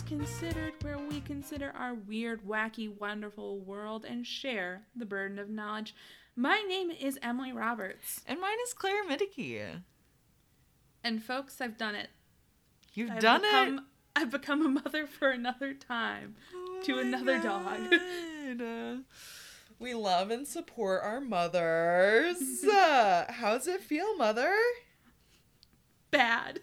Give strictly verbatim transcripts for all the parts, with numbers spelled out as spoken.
Considered, where we consider our weird, wacky, wonderful world and share the burden of knowledge. My name is Emily Roberts. And mine is Claire Middicky. And folks, I've done it. You've I've done become, it? I've become a mother for another time Oh to another God. dog. We love and support our mothers. uh, how's it feel, mother? Bad.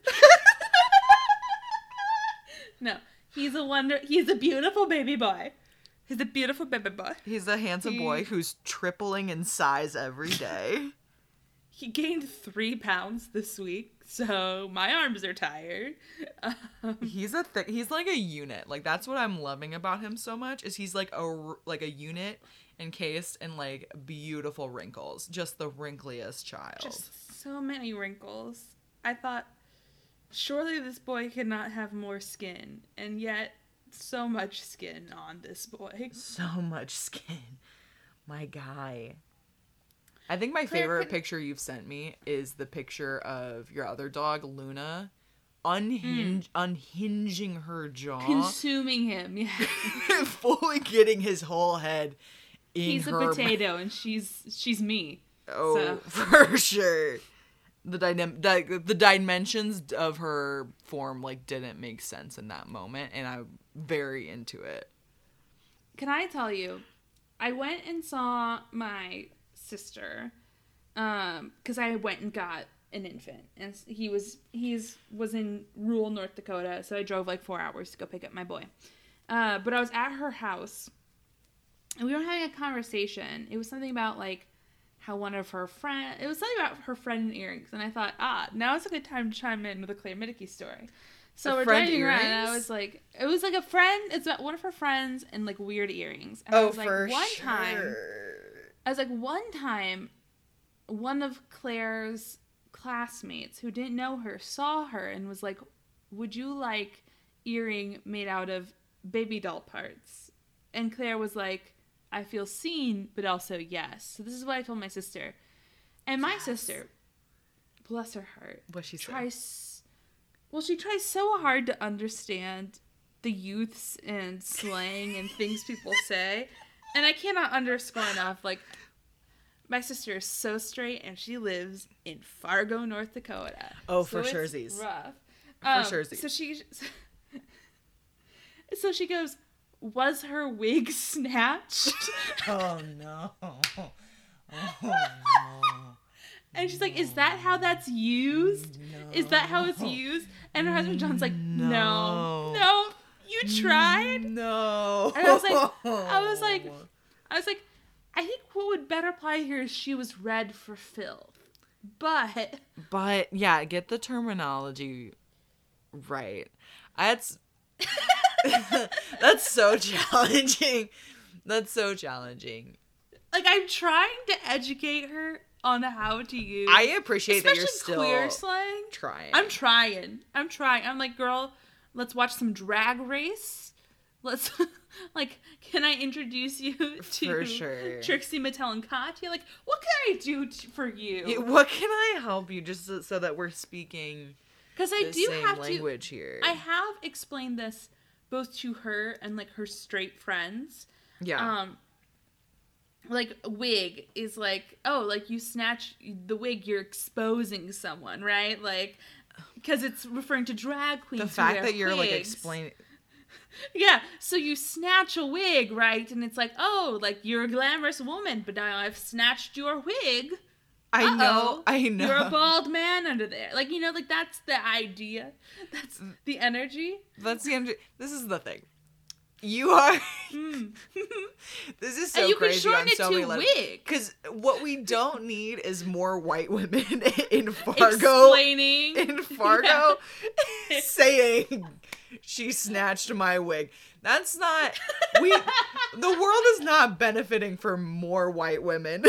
No, he's a wonder. He's a beautiful baby boy. He's a beautiful baby boy. He's a handsome he, boy who's tripling in size every day. He gained three pounds this week, so my arms are tired. Um, he's a th- he's like a unit. Like, that's what I'm loving about him so much, is he's like a like a unit encased in like beautiful wrinkles. Just the wrinkliest child. Just so many wrinkles. I thought, surely this boy could not have more skin, and yet so much skin on this boy. So much skin. My guy. I think my Claire, favorite could... picture you've sent me is the picture of your other dog, Luna, unhinge- mm. unhinging her jaw. Consuming him, yeah. Fully getting his whole head in He's her... a potato, and she's she's me. Oh, so. For sure. The, dynam- the the dimensions of her form, like, didn't make sense in that moment, and I'm very into it. Can I tell you, I went and saw my sister, um, because I went and got an infant, and he was he's was in rural North Dakota, so I drove like four hours to go pick up my boy. Uh, but I was at her house, and we were having a conversation. It was something about like how one of her friend, it was something about her friend and earrings, and I thought, ah, now is a good time to chime in with a Claire Middicky story. So a we're friend driving earrings? around, and I was like, it was like a friend, it's about one of her friends and like weird earrings. And oh, I was like, for one sure. time, I was like, one time, one of Claire's classmates who didn't know her saw her and was like, would you like earring made out of baby doll parts? And Claire was like, I feel seen, but also yes. So this is what I told my sister. And my yes. sister, bless her heart, what she tries, say? Well, she tries so hard to understand the youths and slang and things people say. And I cannot underscore enough, like, my sister is so straight, and she lives in Fargo, North Dakota. Oh, so for sure, Z's. Rough. For um, sure, Z's. So she, so she goes, was her wig snatched? Oh, no. Oh, no. And she's like, is that how that's used? No. Is that how it's used? And her husband John's like, no. No. No, you tried? No. And I was like, I was like, I was like, I think what would better apply here is she was red for filth. But. But, yeah, get the terminology right. That's. That's so challenging. That's so challenging. Like, I'm trying to educate her on how to use. I appreciate that you're still queer slang. Trying. I'm trying. I'm trying. I'm like, girl, let's watch some Drag Race. Let's, like, can I introduce you to for sure. Trixie Mattel and Katya? Like, what can I do t- for you? Yeah, what can I help you just so, so that we're speaking Because I the do same have language to, here. I have explained this both to her and, like, her straight friends. Yeah. Um, like, wig is like, oh, like, you snatch the wig, you're exposing someone, right? Like, because it's referring to drag queens. The fact who wear that you're, wigs. like, explaining. Yeah, so you snatch a wig, right? And it's like, oh, like, you're a glamorous woman, but now I've snatched your wig. I Uh-oh, know, I know. You're a bald man under there. Like, you know, like, that's the idea. That's the energy. That's the energy. This is the thing. You are... Mm. This is so and you crazy can on shorten it so to many levels. wig. Because what we don't need is more white women in Fargo. Explaining. In Fargo Yeah. saying... She snatched my wig. That's not... we. The world is not benefiting from more white women.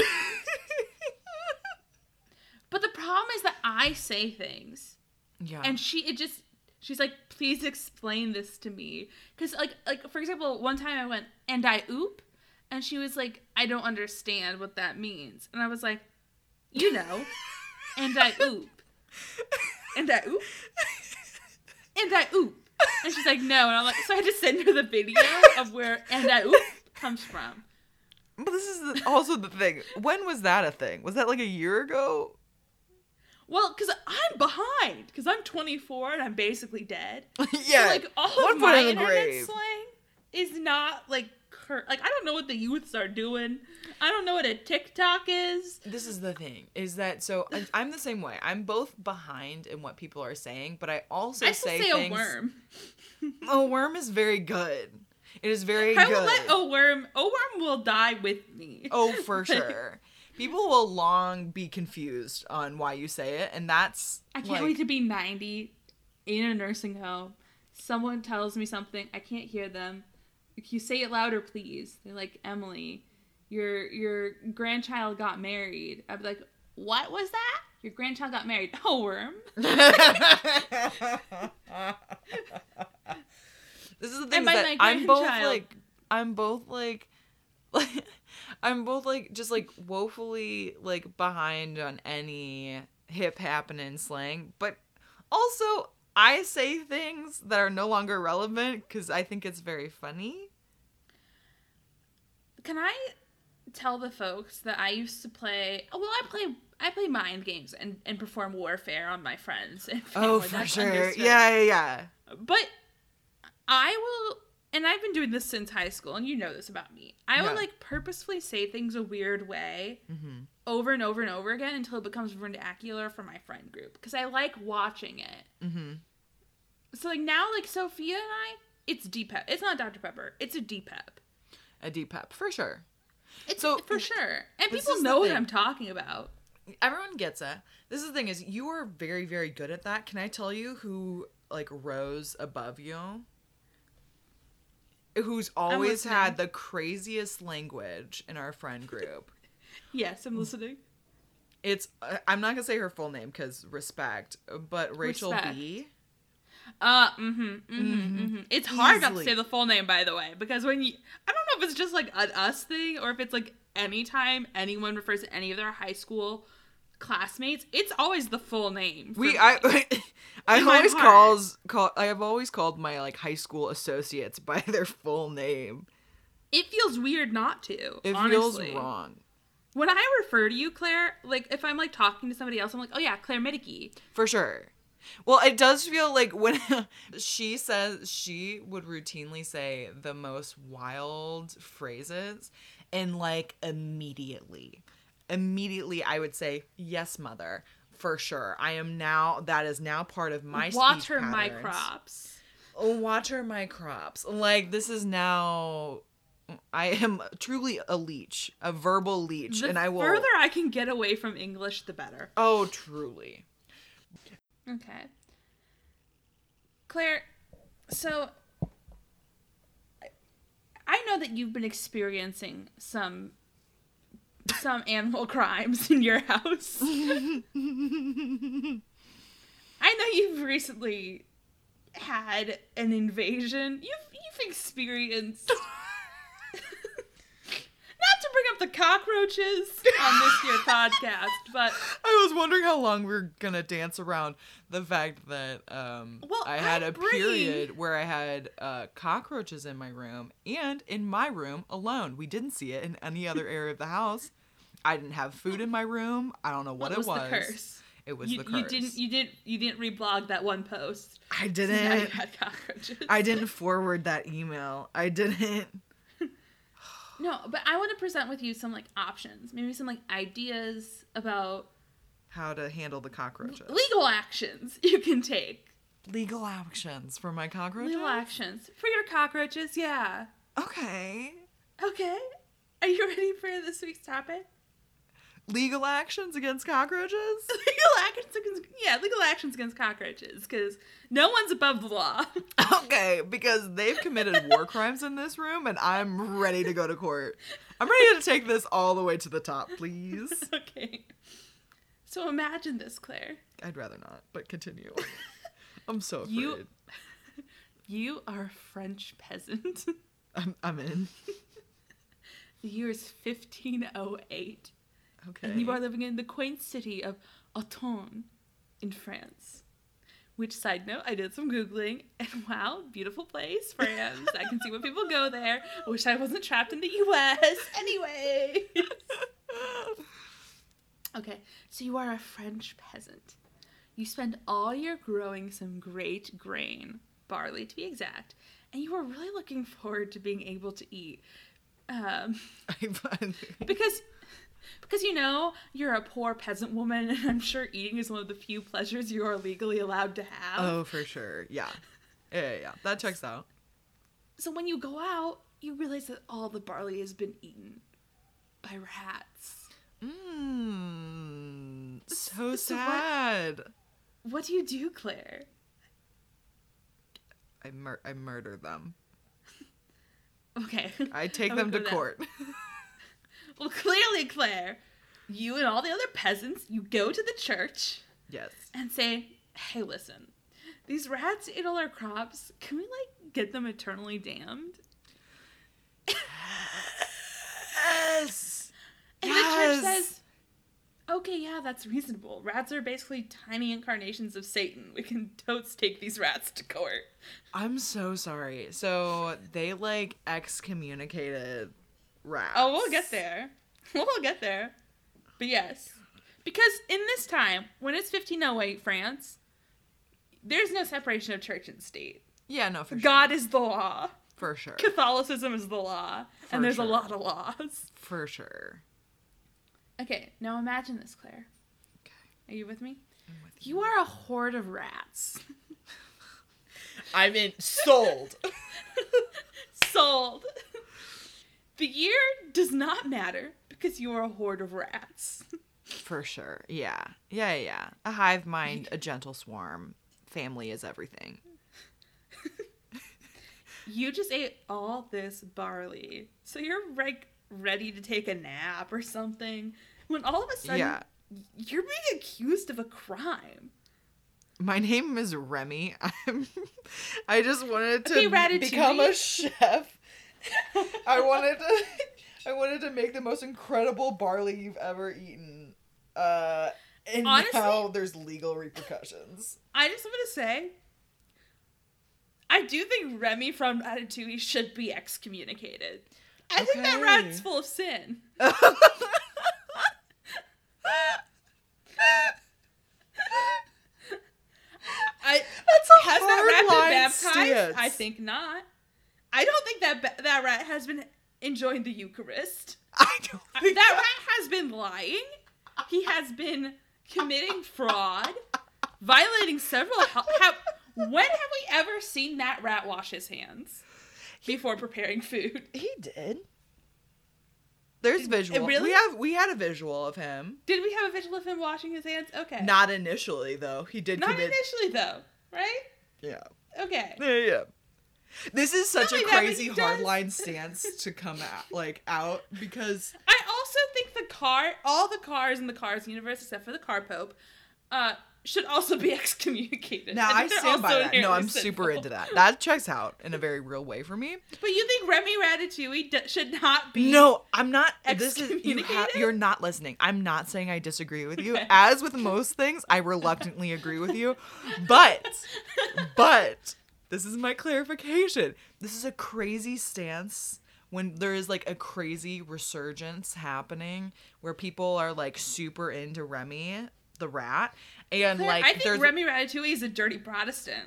But the problem is that I say things. Yeah. And she, it just... She's like, please explain this to me. Because, like, like for example, one time I went, and I oop. And she was like, I don't understand what that means. And I was like, you know. And I oop. And I oop. And I oop. And she's like, no. And I'm like, so I just send her the video of where and that oop comes from. But this is the, also the thing. When was that a thing? Was that like a year ago? Well, because I'm behind. Because I'm twenty-four and I'm basically dead. Yeah. So, like, all one of foot my in the internet grave. slang is not, like, cur- like, I don't know what the youths are doing. I don't know what a TikTok is. This is the thing. Is that, so, I'm the same way. I'm both behind in what people are saying, but I also I still say say things. a worm. A worm is very good. It is very I good. will let a worm, a worm will die with me. Oh, for sure. People will long be confused on why you say it, and that's I can't like, wait to be ninety in a nursing home. Someone tells me something, I can't hear them. Like, you say it louder, please. They're like, Emily, your your grandchild got married. I'd be like, what was that? Your grandchild got married. Oh, worm. This is the thing, is by that my I'm both grandchild- like I'm both like like I'm both like just like woefully like behind on any hip happening slang, but also I say things that are no longer relevant because I think it's very funny. Can I tell the folks that I used to play, well, I play I play mind games and, and perform warfare on my friends and family. Oh, for That's sure. understood. Yeah, yeah, yeah. But I will, and I've been doing this since high school, and you know this about me. I Yeah. will, like, purposefully say things a weird way Mm-hmm. over and over and over again until it becomes vernacular for my friend group. Because I like watching it. Mm-hmm. So, like, now, like, Sophia and I, it's D-Pep. It's not Doctor Pepper. It's a D-Pep. A deep pep, for sure. It's So, for sure. And this people is the know what thing. I'm talking about. Everyone gets it. This is the thing, is you are very, very good at that. Can I tell you who, like, rose above you? Who's always listening. had the craziest language in our friend group. Yes, I'm listening. It's, uh, I'm not going to say her full name because respect, but Rachel Respect. B. Uh, mm-hmm, mm-hmm, Mhm. mm-hmm. It's hard not to Easily. say the full name, by the way, because when you, I don't know if it's just like an us thing or if it's like anytime anyone refers to any of their high school classmates, it's always the full name. for We, me. I, I In my always heart. calls, call, I have always called my, like, high school associates by their full name. It feels weird not to. It honestly. feels wrong. When I refer to you, Claire, like if I'm like talking to somebody else, I'm like, oh yeah, Claire Middeke. For sure. Well, it does feel like when she says, she would routinely say the most wild phrases, and like immediately, immediately I would say, yes, mother, for sure. I am now, that is now part of my speech Water my patterns. crops. Oh, water my crops. Like, this is now, I am truly a leech, a verbal leech, The and I will. further I can get away from English, the better. Oh, truly. Okay. Claire, so I- I know that you've been experiencing some some animal crimes in your house. I know you've recently had an invasion. You've you've experienced not to bring up the cockroaches on this here podcast, but I was wondering how long we were gonna dance around the fact that um, Well, I had I a bring- period where I had uh, cockroaches in my room, and in my room alone. We didn't see it in any other area of the house. I didn't have food in my room. I don't know what, what was, it was. the curse? It was you, the curse. You didn't. You didn't. You didn't reblog that one post. I So now you didn't. had cockroaches. I didn't forward that email. I didn't. No, but I want to present with you some like options, maybe some like ideas about How to handle the cockroaches. legal actions you can take. Legal actions for my cockroaches. Legal actions for your cockroaches. Yeah. Okay. Okay. Are you ready for this week's topic? Legal actions against cockroaches. Legal actions against yeah, legal actions against cockroaches because no one's above the law. Okay, because they've committed war crimes in this room, and I'm ready to go to court. I'm ready to take this all the way to the top, please. Okay. So imagine this, Claire. I'd rather not, but continue. I'm so afraid. You, you are a French peasant. I'm, I'm in. The year is fifteen oh eight. Okay. And you are living in the quaint city of Autun in France, Which, side note, I did some Googling, and wow, beautiful place, France. I can see when people go there. I wish I wasn't trapped in the U S Anyway. Okay, so you are a French peasant. You spend all year growing some great grain, barley to be exact, and you are really looking forward to being able to eat. Um, because... Because, you know, you're a poor peasant woman, and I'm sure eating is one of the few pleasures you are legally allowed to have. Oh, for sure. Yeah. Yeah, yeah, yeah. That checks out. So when you go out, you realize that all the barley has been eaten by rats. Mmm. So, so sad. What, what do you do, Claire? I, mur- I murder them. Okay. I take them to court. Well, clearly, Claire, you and all the other peasants, you go to the church. Yes. And say, hey, listen, these rats ate all our crops. Can we, like, get them eternally damned? Yes. And yes. the church says, okay, yeah, that's reasonable. Rats are basically tiny incarnations of Satan. We can totes take these rats to court. I'm so sorry. So they, like, excommunicated rats. Oh, we'll get there. We'll get there. But yes. Because in this time, when it's fifteen oh eight France, there's no separation of church and state. Yeah, no, for sure. God is the law. For sure. Catholicism is the law. For and there's sure. a lot of laws. For sure. Okay, now imagine this, Claire. Okay. Are you with me? I'm with you. You are a horde of rats. I'm in. Sold. Sold. The year does not matter because you are a horde of rats. For sure. Yeah. Yeah, yeah. A hive mind, a gentle swarm. Family is everything. You just ate all this barley. So you're like ready to take a nap or something. When all of a sudden, yeah. you're being accused of a crime. My name is Remy. I'm, I just wanted to okay, become a chef. I wanted to I wanted to make the most incredible barley you've ever eaten. Uh, and Honestly, now there's legal repercussions. I just want to say, I do think Remy from Ratatouille should be excommunicated. I Okay. think that rat's full of sin. I, That's a has hard that rat line been baptized? stance. I think not. I don't think that ba- that rat has been enjoying the Eucharist. I don't think That rat has been lying. He has been committing fraud, violating several health. How, when have we ever seen that rat wash his hands before preparing food? He did. There's visual. really? We have we had a visual of him. Did we have a visual of him washing his hands? Okay. Not initially though. He did Not commit. initially, though, right? Yeah. Okay. Yeah, yeah. This is such Not a only that, but crazy he does- hardline stance to come out like out because I also think the car, all the cars in the Cars universe, except for the car pope, uh, should also be excommunicated. now I think they're stand by also that. No, inherently I'm super sinful. into that. That checks out in a very real way for me. But you think Remy Ratatouille d- should not be? No, I'm not. This is you ha- excommunicated? you're not listening. I'm not saying I disagree with you. Okay. As with most things, I reluctantly agree with you. But, but this is my clarification. This is a crazy stance when there is like a crazy resurgence happening where people are like super into Remy the rat and Claire, like I think there's Remy Ratatouille is a dirty Protestant.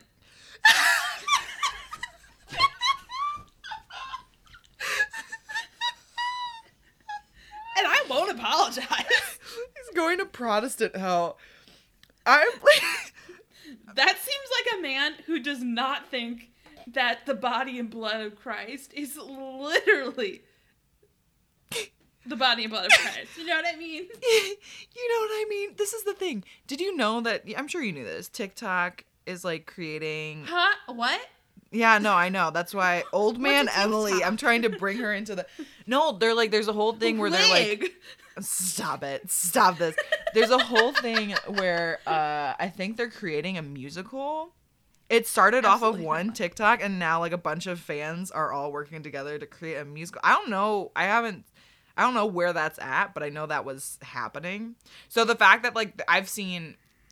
And I won't apologize. he's going to Protestant hell. I'm That seems like a man who does not think that the body and blood of Christ is literally the body and blood of Christ. You know what I mean? You know what I mean? This is the thing. Did you know that? I'm sure you knew this. TikTok is like creating. Huh? What? Yeah, no, I know. That's why old man What's a Emily. TikTok? I'm trying to bring her into the. No, they're like. There's a whole thing where they're like. Wig. Stop it. Stop this. There's a whole thing where uh, I think they're creating a musical. It started off of Absolutely one not. TikTok, and now like a bunch of fans are all working together to create a musical. I don't know. I haven't. I don't know where that's at, but I know that was happening. So the fact that like I've seen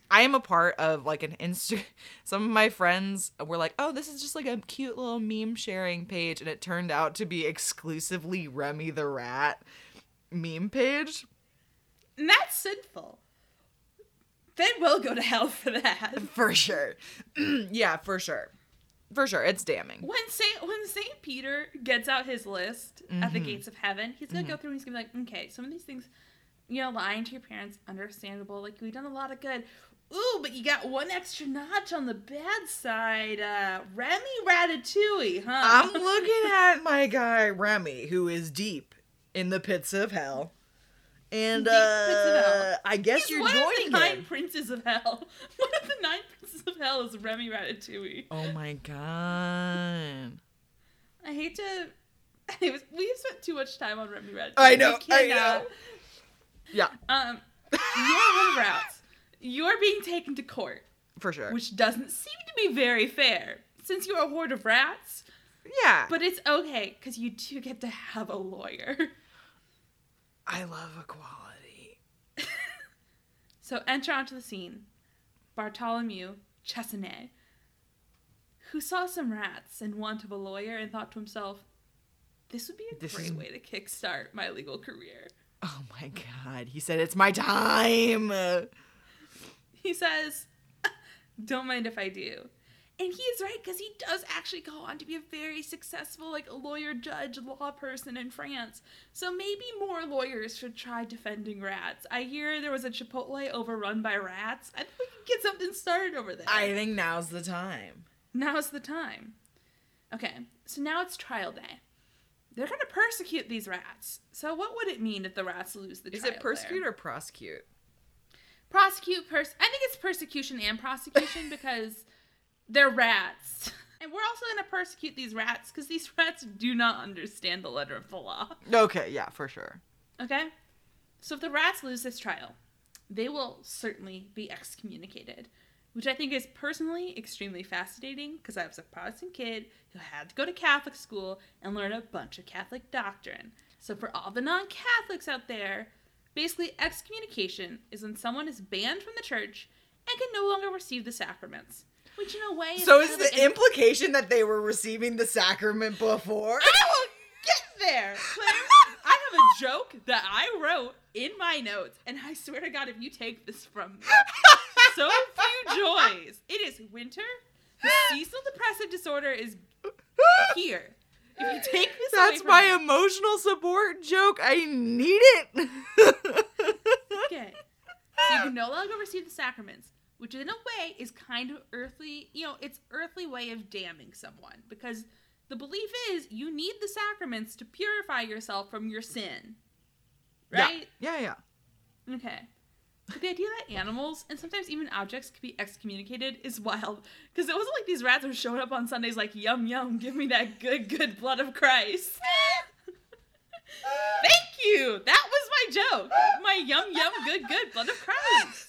I am a part of like an Insta. Some of my friends were like, "Oh, this is just like a cute little meme sharing page," and it turned out to be exclusively Remy the Rat meme page. And that's sinful. They will go to hell for that. For sure. Yeah, for sure. For sure. It's damning. When Saint when Saint Peter gets out his list mm-hmm. at the gates of heaven, he's gonna mm-hmm. go through and he's gonna be like, okay, some of these things, you know, lying to your parents, understandable. Like, we've done a lot of good. Ooh, but you got one extra notch on the bad side. Uh, Remy Ratatouille, huh? I'm looking at my guy, Remy, who is deep in the pits of hell. And, uh, I guess He's you're one joining of the nine him. princes of hell. One of the nine princes of hell is Remy Ratatouille. Oh my god. I hate to... Anyways, we've spent too much time on Remy Ratatouille. I know, I know. Yeah. Um, you're one of rats. You're being taken to court. For sure. Which doesn't seem to be very fair, since you're a horde of rats. Yeah. But it's okay, because you do get to have a lawyer. I love equality. So enter onto the scene Bartholomew Chesnay, who saw some rats in want of a lawyer and thought to himself, this would be a this great is... way to kickstart my legal career. Oh my god. He said, it's my time. He says, don't mind if I do. And he is right, because he does actually go on to be a very successful, like, lawyer, judge, law person in France. So maybe more lawyers should try defending rats. I hear there was a Chipotle overrun by rats. I think we can get something started over there. I think now's the time. Now's the time. Okay, so now it's trial day. They're going to persecute these rats. So what would it mean if the rats lose the is trial it persecute there? or prosecute? Prosecute, pers- I think it's persecution and prosecution because... they're rats. And we're also going to persecute these rats because these rats do not understand the letter of the law. Okay, yeah, for sure. Okay? So if the rats lose this trial, they will certainly be excommunicated, which I think is personally extremely fascinating because I was a Protestant kid who had to go to Catholic school and learn a bunch of Catholic doctrine. So for all the non-Catholics out there, basically excommunication is when someone is banned from the church and can no longer receive the sacraments. Which, in a way... Is so is the imp- implication that they were receiving the sacrament before? I will get there, Claire. I have a joke that I wrote in my notes, and I swear to God, if you take this from me, so few joys. It is winter. The seasonal depressive disorder is here. If you take this That's away from my me, emotional support joke. I need it. Okay. So you can no longer receive the sacraments. Which in a way is kind of earthly, you know, it's earthly way of damning someone. Because the belief is you need the sacraments to purify yourself from your sin. Right? Yeah, yeah, yeah. Okay. But the idea that animals, and sometimes even objects, can be excommunicated is wild. Because it wasn't like these rats were showing up on Sundays like, yum, yum, give me that good, good blood of Christ. Thank you! That was my joke. My yum, yum, good, good blood of Christ.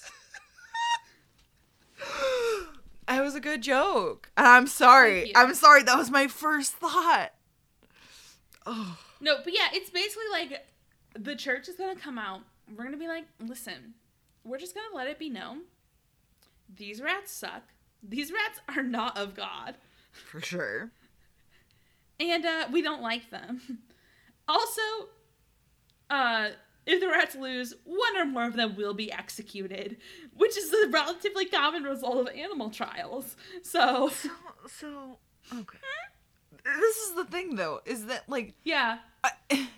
That was a good joke. I'm sorry. I'm sorry. That was my first thought. Oh. No, but yeah, it's basically like the church is going to come out. We're going to be like, listen, we're just going to let it be known. These rats suck. These rats are not of God. For sure. And uh, we don't like them. Also, uh... if the rats lose, one or more of them will be executed, which is a relatively common result of animal trials. So, so, so okay. This is the thing, though, is that like, yeah, uh,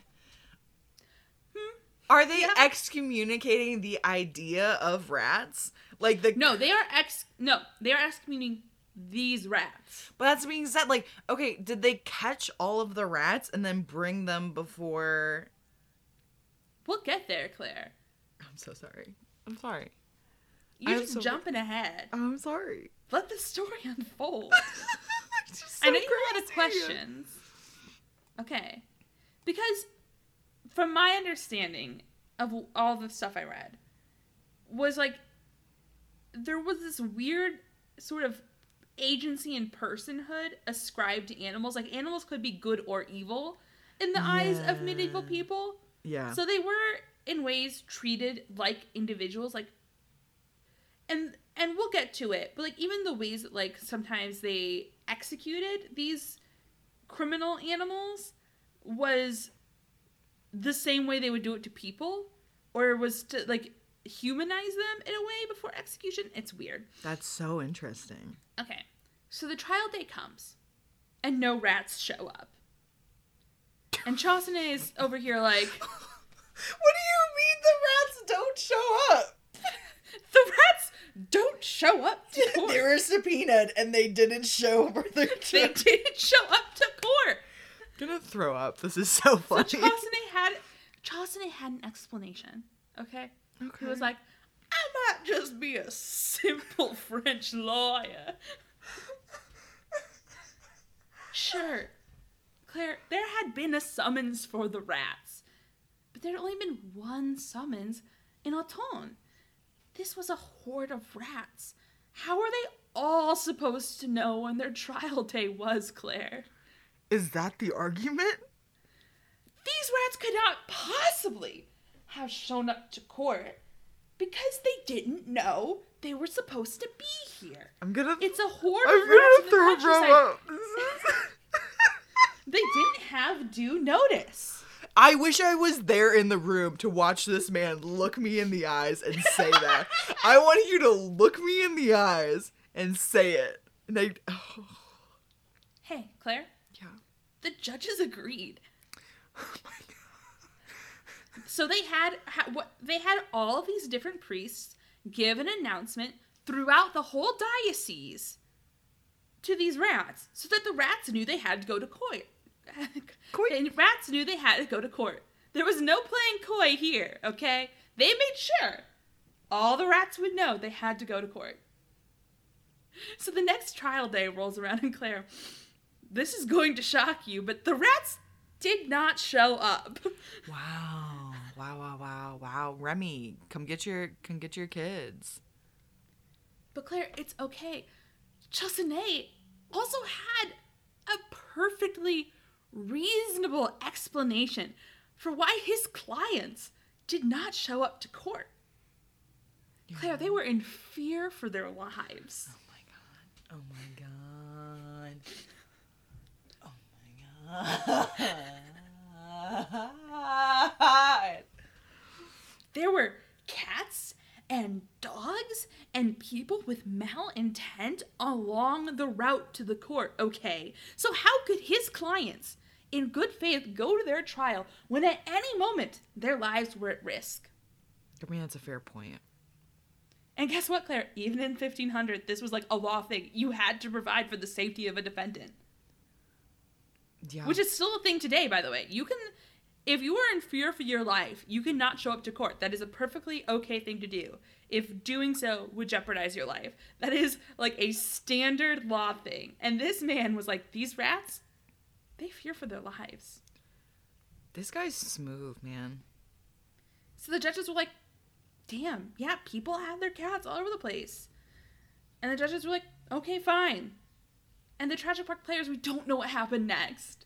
are they yeah. excommunicating the idea of rats? Like the no, they are ex. No, they are excommunicating these rats. But that's being said. Like, okay, did they catch all of the rats and then bring them before? We'll get there, Claire. I'm so sorry. I'm sorry. You're I'm just so... jumping ahead. I'm sorry. Let the story unfold. So I know you crazy. have a lot of questions. Okay. Because from my understanding of all the stuff I read, was like, there was this weird sort of agency and personhood ascribed to animals. Like, animals could be good or evil in the yeah. eyes of medieval people. Yeah. So they were, in ways, treated like individuals. Like, and and we'll get to it, but like even the ways that like sometimes they executed these criminal animals was the same way they would do it to people, or was to like humanize them in a way before execution. It's weird. That's so interesting. Okay, so the trial day comes, and no rats show up. And Chaucenet is over here like, what do you mean the rats don't show up? The rats don't show up to court. They were subpoenaed and they didn't show for their They didn't show up to court. I'm gonna throw up. This is so funny. So Chaucenet had, Chaucenet had an explanation, okay? Okay. He was like, I might just be a simple French lawyer. Sure, Claire, there had been a summons for the rats, but there had only been one summons in Autun. This was a horde of rats. How are they all supposed to know when their trial day was, Claire? Is that the argument? These rats could not possibly have shown up to court because they didn't know they were supposed to be here. I'm gonna... It's a horde I'm of rats in the gonna throw countryside. up. They didn't have due notice. I wish I was there in the room to watch this man look me in the eyes and say that. I want you to look me in the eyes and say it. And I... Oh. Hey, Claire. Yeah. The judges agreed. Oh my God. So they had ha, what they had all of these different priests give an announcement throughout the whole diocese to these rats, so that the rats knew they had to go to court. Court. And rats knew they had to go to court. There was no playing coy here, okay? They made sure all the rats would know they had to go to court. So the next trial day rolls around, and Claire, this is going to shock you, but the rats did not show up. Wow. Wow, wow, wow, wow. Remy, come get your come get your kids. But Claire, it's okay. Chaucenet also had a perfectly reasonable explanation for why his clients did not show up to court. Yeah. Claire, they were in fear for their lives. Oh my God. Oh my God. Oh my God. There were cats and dogs and people with malintent along the route to the court, okay? So how could his clients, in good faith, go to their trial when at any moment their lives were at risk? I mean, that's a fair point. And guess what, Claire? Even in fifteen hundred, this was like a law thing. You had to provide for the safety of a defendant. Yeah. Which is still a thing today, by the way. You can... If you are in fear for your life, you cannot show up to court. That is a perfectly okay thing to do. If doing so would jeopardize your life. That is like a standard law thing. And this man was like, these rats, they fear for their lives. This guy's smooth, man. So the judges were like, damn, yeah, people have their cats all over the place. And the judges were like, okay, fine. And the Tragic Park players, we don't know what happened next.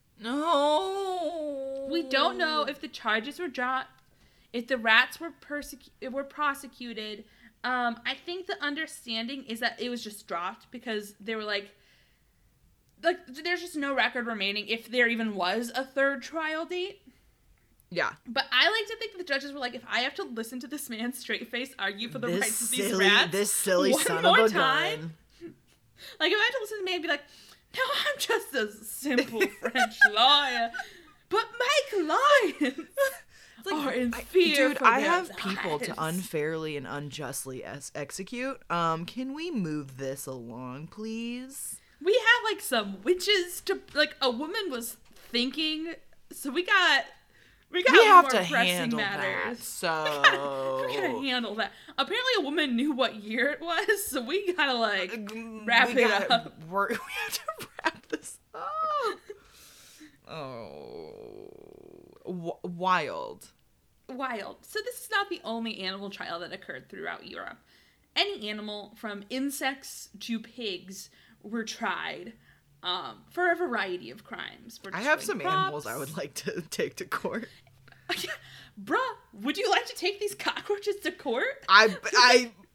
No. We don't know if the charges were dropped, if the rats were persecu- were prosecuted. Um, I think the understanding is that it was just dropped because they were like, like there's just no record remaining if there even was a third trial date. Yeah. But I like to think that the judges were like, if I have to listen to this man straight face argue for the this rights of these silly, rats this silly one son more of a time, gun. Like if I had to listen to the man and be like, no, I'm just a simple French lawyer, but my clients like, are in fear. Dude, for I their have lives. people to unfairly and unjustly es- execute. Um, can we move this along, please? We have like some witches to like. A woman was thinking, so we got. We got we have more to pressing handle matters. that. So we gotta, we gotta handle that. Apparently, a woman knew what year it was, so we gotta like wrap we it gotta up. Work, we have to wrap this up. Oh, w- wild, wild. So this is not the only animal trial that occurred throughout Europe. Any animal, from insects to pigs, were tried. Um, for a variety of crimes. I have some crops. animals I would like to take to court. Bruh, would you like to take these cockroaches to court? I, I,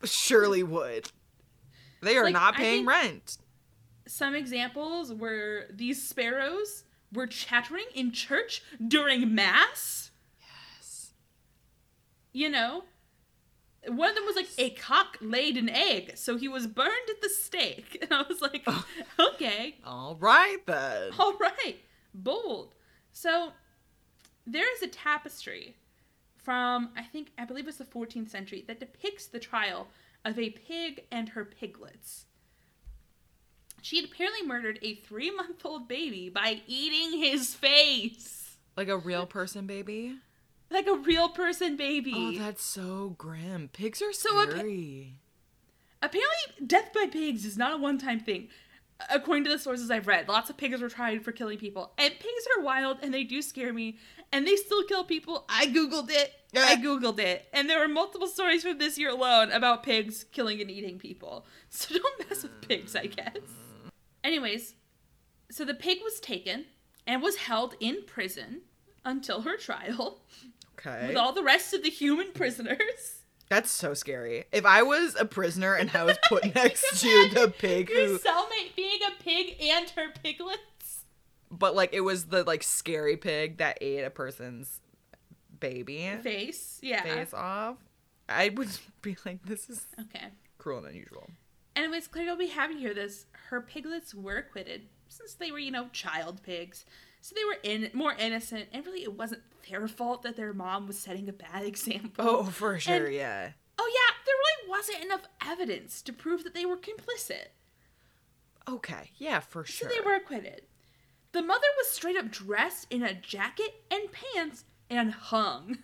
surely would. They are Like, not I paying think- rent. Some examples were these sparrows were chattering in church during mass. Yes. You know? One of them was like, a cock laid an egg, so he was burned at the stake. And I was like, okay, All right, then. all right, bold. So there is a tapestry from, I think, I believe it's the fourteenth century that depicts the trial of a pig and her piglets. She had apparently murdered a three-month-old baby by eating his face. Like a real person baby? Like a real person baby. Oh, that's so grim. Pigs are So a pi- scary. Apparently, death by pigs is not a one-time thing. According to the sources I've read, lots of pigs were tried for killing people. And pigs are wild, and they do scare me. And they still kill people. I googled it. I googled it. And there were multiple stories from this year alone about pigs killing and eating people. So don't mess with pigs, I guess. Anyways, so the pig was taken and was held in prison until her trial Okay. with all the rest of the human prisoners. That's so scary. If I was a prisoner and I was put next to the pig Your who, cellmate being a pig and her piglets. but like it was the like scary pig that ate a person's baby Face, yeah. face off, I would be like, this is Okay. cruel and unusual. Anyways, Claire, you'll be happy to hear this. Her piglets were acquitted since they were, you know, child pigs. So they were in more innocent, and really it wasn't their fault that their mom was setting a bad example. Oh, for sure, And- yeah. Oh yeah, there really wasn't enough evidence to prove that they were complicit. Okay, yeah, for sure. So they were acquitted. The mother was straight up dressed in a jacket and pants and hung.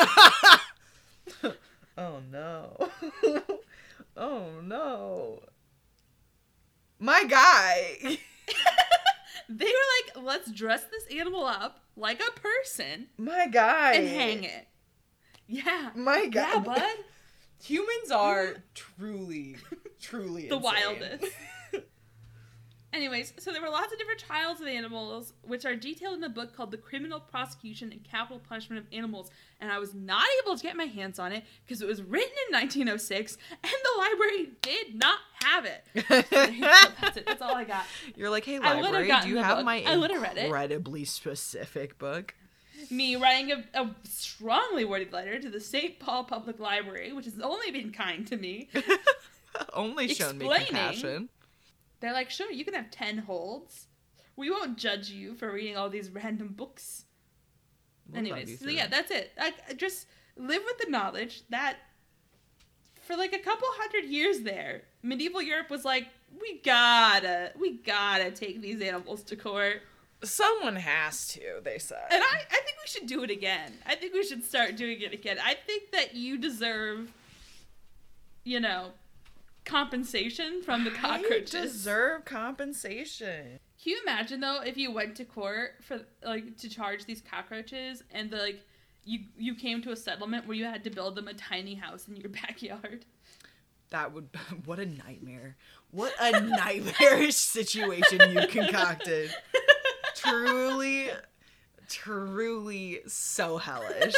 Oh no. Oh no. My guy. They were like, let's dress this animal up like a person My guy. and hang it. Yeah. My guy. Yeah, bud. Humans are truly, truly The insane. wildest. Anyways, so there were lots of different trials of animals, which are detailed in a book called The Criminal Prosecution and Capital Punishment of Animals. And I was not able to get my hands on it because it was written in nineteen oh six and the library did not have it. That's it. That's all I got. You're like, hey, I would've library, gotten do you the have book. my I would've read it. incredibly specific book? Me writing a, a strongly worded letter to the Saint Paul Public Library, which has only been kind to me. Only shown me Explaining. compassion. They're like, sure, you can have ten holds. We won't judge you for reading all these random books. We'll love you Anyways, so through yeah, it. that's it. I, I just live with the knowledge that for like a couple hundred years there, medieval Europe was like, we gotta, we gotta take these animals to court. Someone has to, they said. And I, I think we should do it again. I think we should start doing it again. I think that you deserve, you know, compensation from the cockroaches. I deserve compensation. Can you imagine though if you went to court for like to charge these cockroaches and the, like you you came to a settlement where you had to build them a tiny house in your backyard? That would, what a nightmare. What a nightmarish situation you concocted. Truly, truly so hellish.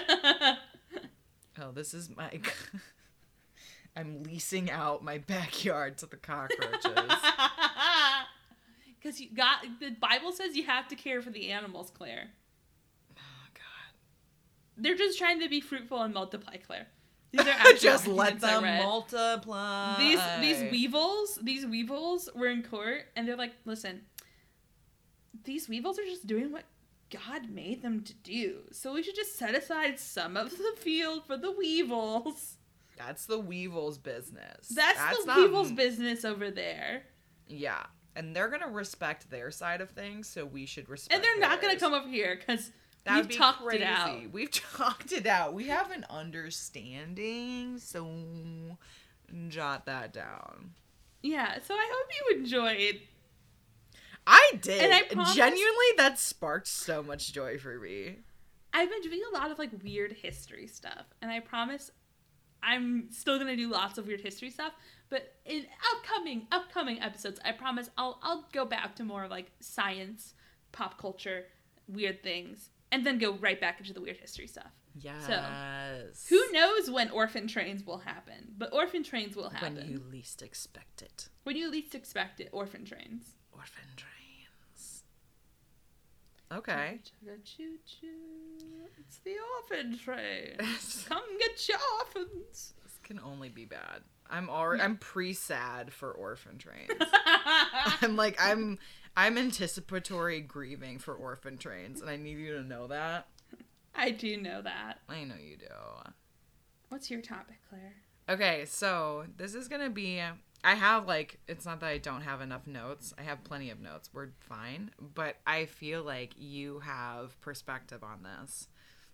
Oh, this is my, I'm leasing out my backyard to the cockroaches. Because you got the Bible says you have to care for the animals, Claire. Oh, God. They're just trying to be fruitful and multiply, Claire. These are actual Just let arguments I them read. multiply. These these weevils, these weevils were in court, and they're like, listen, these weevils are just doing what God made them to do. So we should just set aside some of the field for the weevils. That's the weevil's business. That's, the not- weevils' business over there. Yeah. And they're going to respect their side of things, so we should respect And they're not going to theirs. come over here because That would we've be talked crazy. it out. We've talked it out. We have an understanding, so jot that down. Yeah, so I hope you enjoyed. I did. And I promise- Genuinely, that sparked so much joy for me. I've been doing a lot of like weird history stuff, and I promise I'm still gonna do lots of weird history stuff. But in upcoming upcoming episodes, I promise I'll I'll go back to more like science, pop culture, weird things. and then go right back into the weird history stuff. Yes. So, who knows when Orphan Trains will happen? But Orphan Trains will happen. When you least expect it. When you least expect it, Orphan Trains. Orphan Trains. Okay. Choo-choo. It's the Orphan Train. Come get your orphans. This can only be bad. I'm already I'm pre-sad for Orphan Trains. I'm like I'm I'm anticipatory grieving for Orphan Trains, and I need you to know that. I do know that. I know you do. What's your topic, Claire? Okay, so this is gonna be. I have like it's not that I don't have enough notes. I have plenty of notes. We're fine, but I feel like you have perspective on this.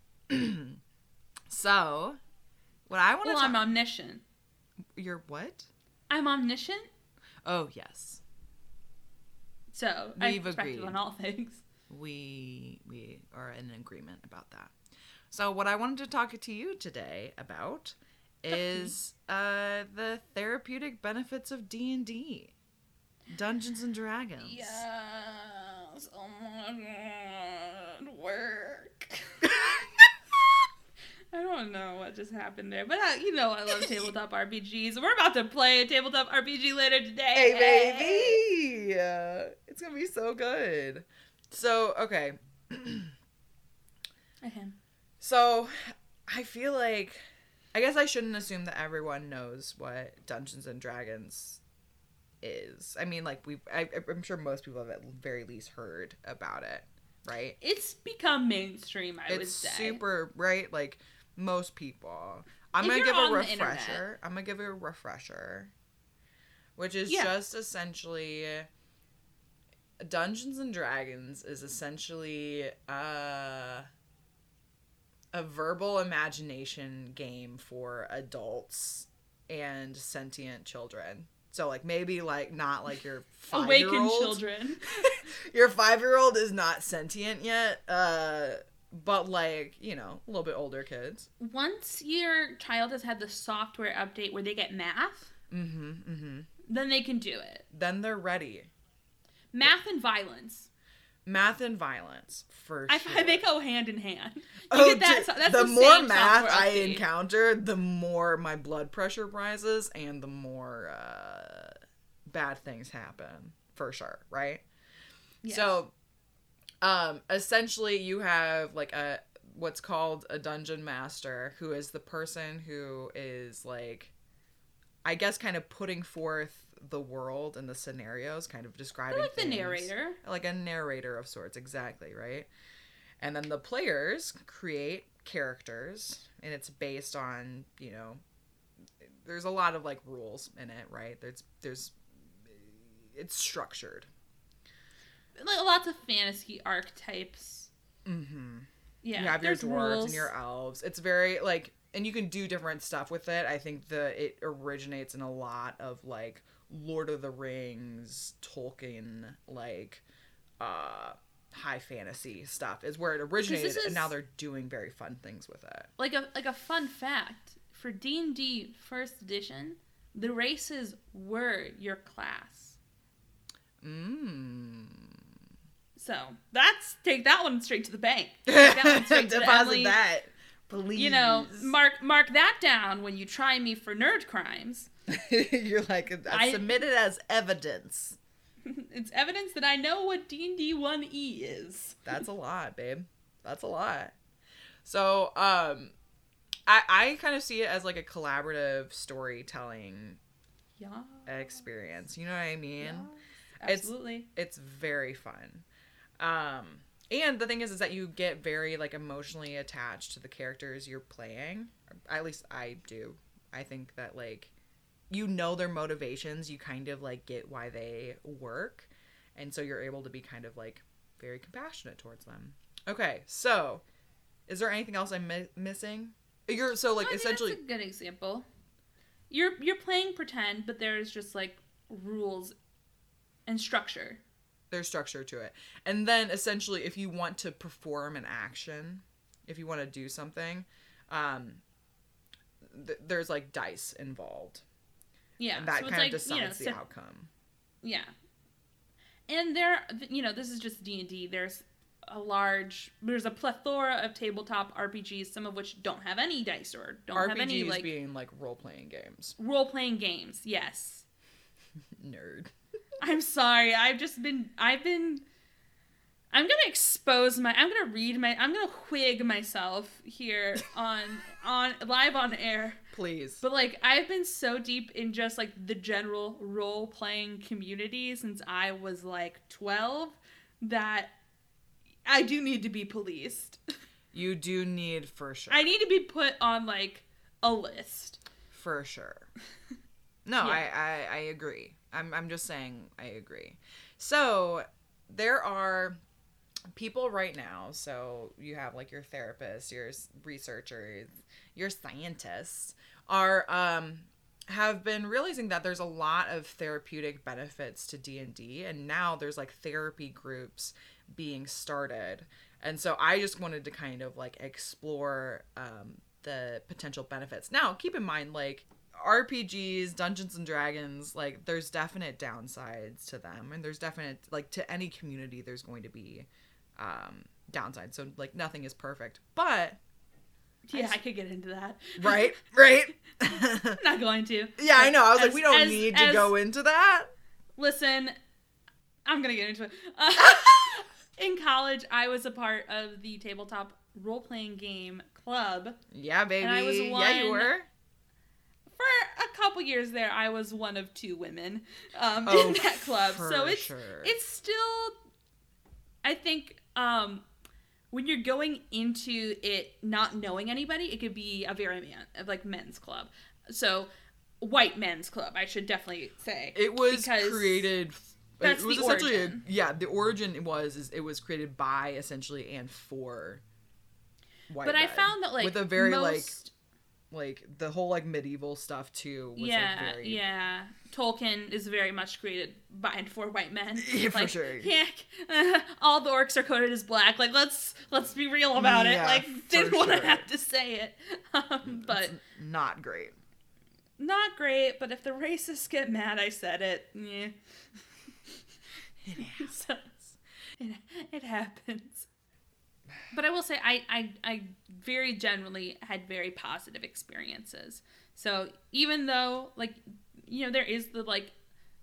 So, what I want to. Well, talk- I'm omniscient. You're what? I'm omniscient. Oh yes. So I have We've perspective agreed. on all things. We we are in agreement about that. So what I wanted to talk to you today about is uh, the therapeutic benefits of D and D, Dungeons and Dragons. Yes. Oh my god. Work. I don't know what just happened there, but I, you know I love tabletop R P Gs. We're about to play a tabletop R P G later today. Hey baby, uh, it's gonna be so good. So okay, Okay. so I feel like I guess I shouldn't assume that everyone knows what Dungeons and Dragons is. I mean, like we, I, I'm sure most people have at very least heard about it, right? It's become mainstream, I it's would say. super right, like most people. I'm If gonna you're give a on the refresher. internet. I'm gonna give you a refresher, which is Yeah. just essentially Dungeons and Dragons is essentially uh, a verbal imagination game for adults and sentient children. So like maybe like not like your five year Awakened old children. your five year old is not sentient yet. Uh, but like you know a little bit older kids. Once your child has had the software update where they get math, Mm-hmm. Mm-hmm. then they can do it. Then they're ready. Math and violence. Math and violence for I sure. find they go hand in hand. You Oh, get that, dude, so- that's the, the more same math software I update. encounter, the more my blood pressure rises and the more uh, bad things happen, for sure, right? Yes. So, um, essentially, you have like a what's called a dungeon master, who is the person who is like, I guess, kind of putting forth the world and the scenarios, kind of describing They're like the things. narrator. Like a narrator of sorts, exactly, right? And then the players create characters, and it's based on, you know, there's a lot of like rules in it, right? There's there's it's structured. Like lots of fantasy archetypes. Mm-hmm. Yeah. You have your there's dwarves rules. and your elves. It's very like, and you can do different stuff with it. I think the it originates in a lot of like Lord of the Rings, Tolkien, like uh high fantasy stuff is where it originated, is- and now they're doing very fun things with it. Like a like a fun fact for D and D first edition, the races were your class. Mmm. So that's take that one straight to the bank. Take that one straight to the Deposit Emily. that, please. You know, mark mark that down when you try me for nerd crimes. You're like, I- submit it as evidence. It's evidence that I know what D and D one E is. That's a lot, babe. That's a lot. So, um, I I kind of see it as like a collaborative storytelling Yeah. experience. You know what I mean? Yeah, It's- absolutely. It's very fun. Um, and the thing is, is that you get very like emotionally attached to the characters you're playing. At least I do. I think that like, you know their motivations. You kind of like get why they work, and so you're able to be kind of like very compassionate towards them. Okay, so is there anything else I'm mi- missing? You're so like I think essentially. that's a good example. You're you're playing pretend, but there's just like rules and structure. There's structure to it. And then essentially if you want to perform an action, if you want to do something, um, th- there's like dice involved. Yeah, And that so it's kind like, of decides you know, the so- outcome. Yeah. And there, you know, this is just D and D. There's a large, there's a plethora of tabletop R P Gs, some of which don't have any dice or don't R P Gs have any, like... being, like, role-playing games. Role-playing games, yes. Nerd. I'm sorry, I've just been, I've been... I'm gonna expose my, I'm gonna read my, I'm gonna whig myself here on, on, live on air. Please. But, like, I've been so deep in just, like, the general role-playing community since I was, like, twelve that I do need to be policed. You do need, for sure. I need to be put on, like, a list. For sure. No, Yeah. I, I, I agree. I'm, I'm just saying I agree. So, there are... people right now, so you have like your therapists, your researchers, your scientists are um have been realizing that there's a lot of therapeutic benefits to D and D, and now there's like therapy groups being started. And so I just wanted to kind of like explore um the potential benefits. Now, keep in mind, like, R P Gs, Dungeons and Dragons, like, there's definite downsides to them, and there's definite, like, to any community there's going to be um downside, so like nothing is perfect, but yeah I, just, I could get into that. right right I'm not going to. Yeah, I know, I was as, like, we don't as, need to as, go into that. Listen, I'm gonna get into it. Uh, in college I was a part of the tabletop role-playing game club. Yeah, baby. And I was one, yeah, you were. For a couple years there, I was one of two women um Oh, in that club, for so it's sure. it's still, I think, um, when you're going into it not knowing anybody, it could be a very man, like men's club. So, white men's club, I should definitely say. It was because created. That's it was the essentially origin. A, yeah, the origin was is it was created by essentially and for white But men. I found that, like, with a very most... like like the whole like medieval stuff too was yeah, like very yeah. Tolkien is very much created by and for white men. Yeah, for like, sure. Yeah, uh, all the orcs are coded as black. Like, let's let's be real about Yeah, it. Like, didn't for want to sure. have to say it, um, but It's not great. not great. But if the racists get mad, I said it. Yeah. It happens. So, it, it happens. But I will say, I, I, I very generally had very positive experiences. So even though, like, you know, there is the, like,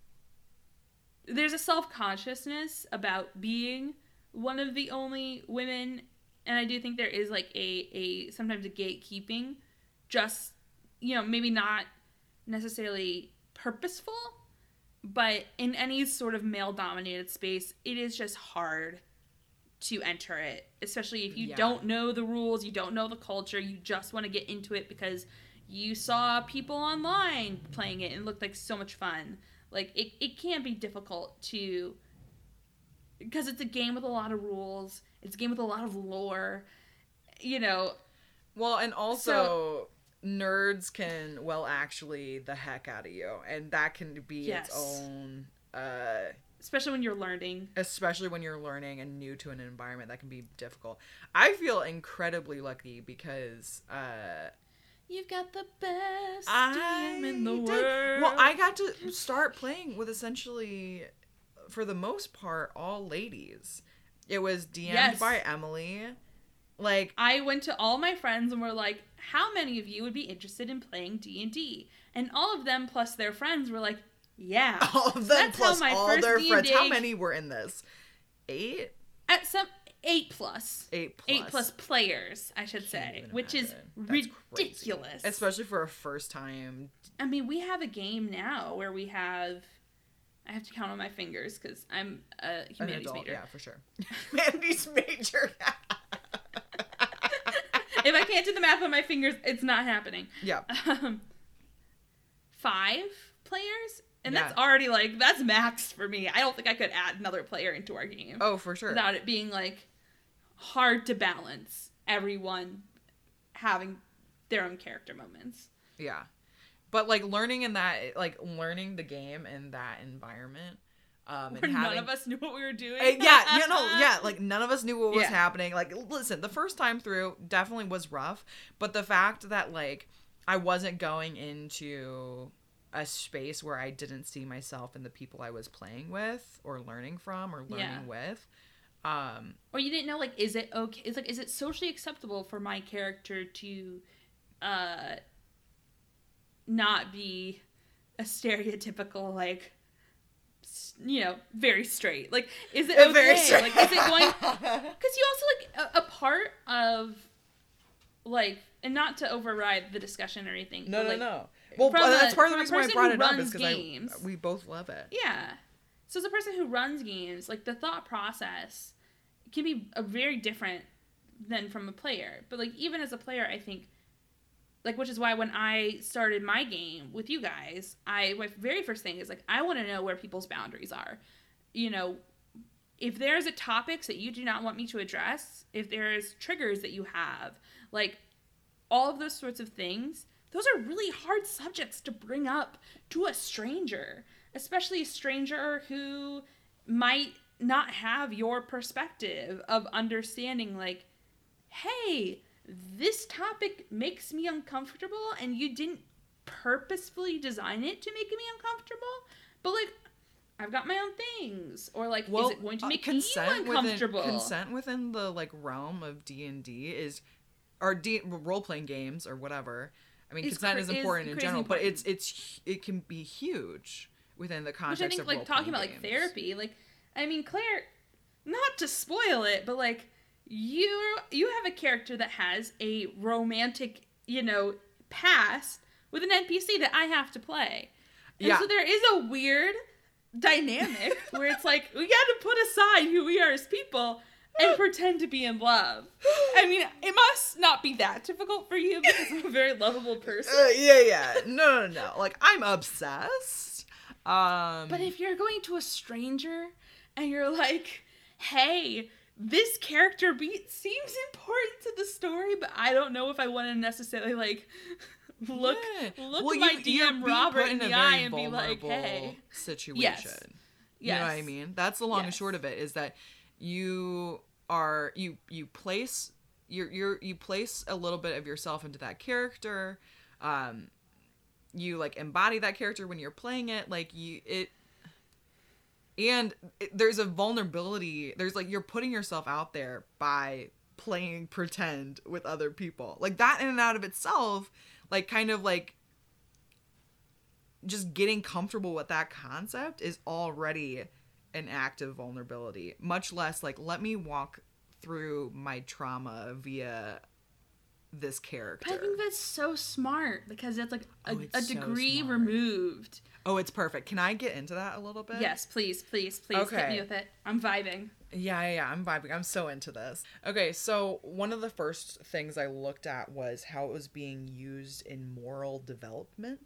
there's a self-consciousness about being one of the only women, and I do think there is, like, a, a sometimes a gatekeeping, just, you know, maybe not necessarily purposeful, but in any sort of male-dominated space, it is just hard to enter it, especially if you Yeah. don't know the rules, you don't know the culture, you just want to get into it because you saw people online playing it and it looked like so much fun. Like, it, it can be difficult to, because it's a game with a lot of rules, it's a game with a lot of lore, you know. Well, and also, nerds can, well, actually, the heck out of you, and that can be Yes. its own, uh... especially when you're learning. especially when you're learning and new to an environment, that can be difficult. I feel incredibly lucky because, uh... You've got the best I D M in the did. world. Well, I got to start playing with essentially, for the most part, all ladies. It was D M'd Yes. by Emily. Like, I went to all my friends and were like, how many of you would be interested in playing D and D? And all of them plus their friends were like, yeah. all of them That's how plus my all first their D and D friends. How many were in this? Eight? At some eight plus. Eight plus. Eight plus players, I should Can't say, even which is imagine. That's crazy. ridiculous. Especially for a first time. I mean, we have a game now where we have, I have to count on my fingers because I'm a An humanities adult, major. yeah, for sure. Humanities major. If I can't do the math on my fingers, it's not happening. Yeah. Um, five players? And Yeah. that's already, like, that's max for me. I don't think I could add another player into our game. Oh, for sure. Without it being, like, hard to balance everyone having their own character moments. Yeah. But, like, learning in that, like, learning the game in that environment. Um, and Where having, none of us knew what we were doing. Uh, yeah, you know, yeah, like, none of us knew what was Yeah. happening. Like, listen, the first time through definitely was rough. But the fact that, like, I wasn't going into a space where I didn't see myself in the people I was playing with or learning from or learning Yeah. with, Um, or you didn't know, like, is it okay? It's like, is it socially acceptable for my character to, uh, not be a stereotypical, like, you know, very straight. Like, is it okay? Very straight. Like, is it going? Because you also, like, a, a part of, like, and not to override the discussion or anything. No, but, no, like, no. Well, that's part of the reason why I brought it up is because I we both love it. Yeah. So as a person who runs games, like, the thought process can be a very different than from a player. But, like, even as a player, I think, like, which is why when I started my game with you guys, I my very first thing is, like, I want to know where people's boundaries are. You know, if there's a topics that you do not want me to address, if there's triggers that you have, like, all of those sorts of things, those are really hard subjects to bring up to a stranger, especially a stranger who might not have your perspective of understanding, like, hey, this topic makes me uncomfortable and you didn't purposefully design it to make me uncomfortable, but, like, I've got my own things. Or, like, well, is it going to make uh, you uncomfortable? Within, consent within the, like, realm of D and D is, or D, role-playing games or whatever. I mean, it's consent cra- is important is in general, important. but it's it's it can be huge within the context of Which I think, of like, talking about, games. like, therapy, like, I mean, Claire, not to spoil it, but, like, you you have a character that has a romantic, you know, past with an N P C that I have to play. And yeah. so there is a weird dynamic where it's like, we got to put aside who we are as people and pretend to be in love. I mean, it must not be that difficult for you because I'm a very lovable person. Uh, yeah, yeah. No, no, no. Like, I'm obsessed. Um, but if you're going to a stranger and you're like, hey, this character beat seems important to the story, but I don't know if I want to necessarily, like, look yeah. look well, my you, D M Robert in the eye and be like, hey. Situation. Yes. Yes. You know what I mean? That's the long yes. and short of it, is that you are, you, you place, you're, you're, you place a little bit of yourself into that character. Um, you, like, embody that character when you're playing it. Like, you, it, And it, there's a vulnerability. There's, like, you're putting yourself out there by playing pretend with other people. Like, that in and out of itself, like, kind of, like, just getting comfortable with that concept is already an act of vulnerability. Much less, like, let me walk through my trauma via this character. But I think that's so smart because it's, like, a, oh, it's a degree so removed. Oh, it's perfect. Can I get into that a little bit? Yes, please, please, please. Okay. Hit me with it. I'm vibing. Yeah, yeah, yeah, I'm vibing. I'm so into this. Okay, so one of the first things I looked at was how it was being used in moral development.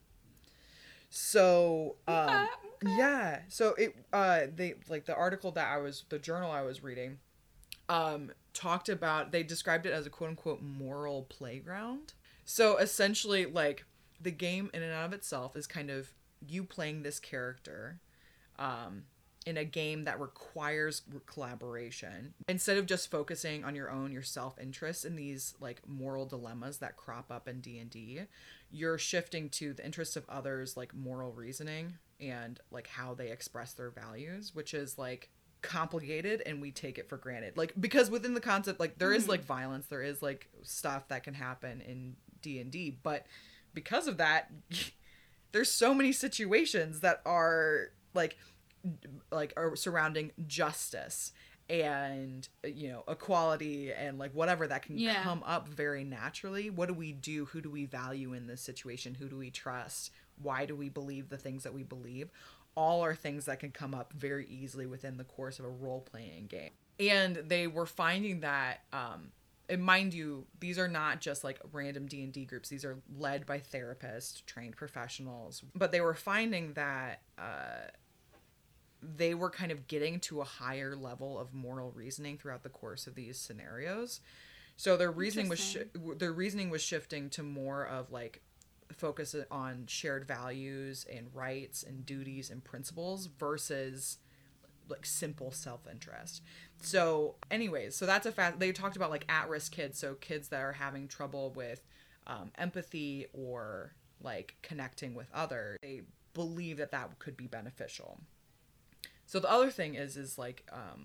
So, um, okay, okay. yeah, so it, uh, they, like, the article that I was, the journal I was reading, um, talked about, they described it as a quote-unquote moral playground. So, essentially, like, the game in and out of itself is kind of you playing this character um, in a game that requires collaboration. Instead of just focusing on your own, your self-interest in these, like, moral dilemmas that crop up in D and D, you're shifting to the interests of others, like, moral reasoning and, like, how they express their values, which is, like, complicated and we take it for granted. Like, because within the concept, like, there is, like, violence, there is, like, stuff that can happen in D and D, but because of that, there's so many situations that are like like are surrounding justice and, you know, equality and, like, whatever that can yeah. come up very naturally. What do we do? Who do we value in this situation? Who do we trust? Why do we believe the things that we believe? All are things that can come up very easily within the course of a role-playing game. And they were finding that um and mind you, these are not just, like, random D and D groups. These are led by therapists, trained professionals. But they were finding that uh, they were kind of getting to a higher level of moral reasoning throughout the course of these scenarios. So their reasoning was sh- their reasoning was shifting to more of, like, focus on shared values and rights and duties and principles versus, like, simple self-interest. So anyways, so that's a fact. They talked about, like, at-risk kids, so kids that are having trouble with um, empathy or, like, connecting with others. They believe that that could be beneficial. So the other thing is is like um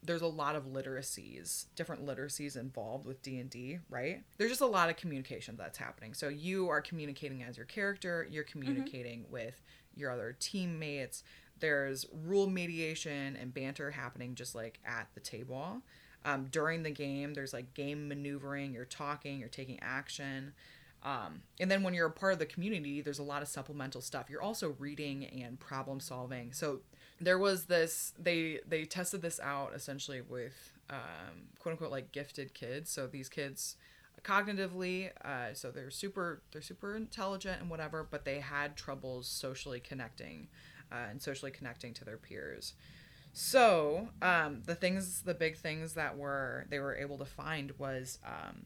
there's a lot of literacies, different literacies involved with D and D, right? There's just a lot of communication that's happening. So you are communicating as your character, you're communicating mm-hmm. with your other teammates. There's rule mediation and banter happening just like at the table. Um, during the game, there's like game maneuvering, you're talking, you're taking action. Um, and then when you're a part of the community, there's a lot of supplemental stuff. You're also reading and problem solving. So there was this, they, they tested this out essentially with, um, quote unquote, like gifted kids. So these kids cognitively, uh, so they're super, they're super intelligent and whatever, but they had troubles socially connecting, uh, and socially connecting to their peers. So, um, the things, the big things that were, they were able to find was, um,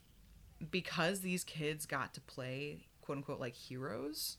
because these kids got to play, quote unquote, like heroes,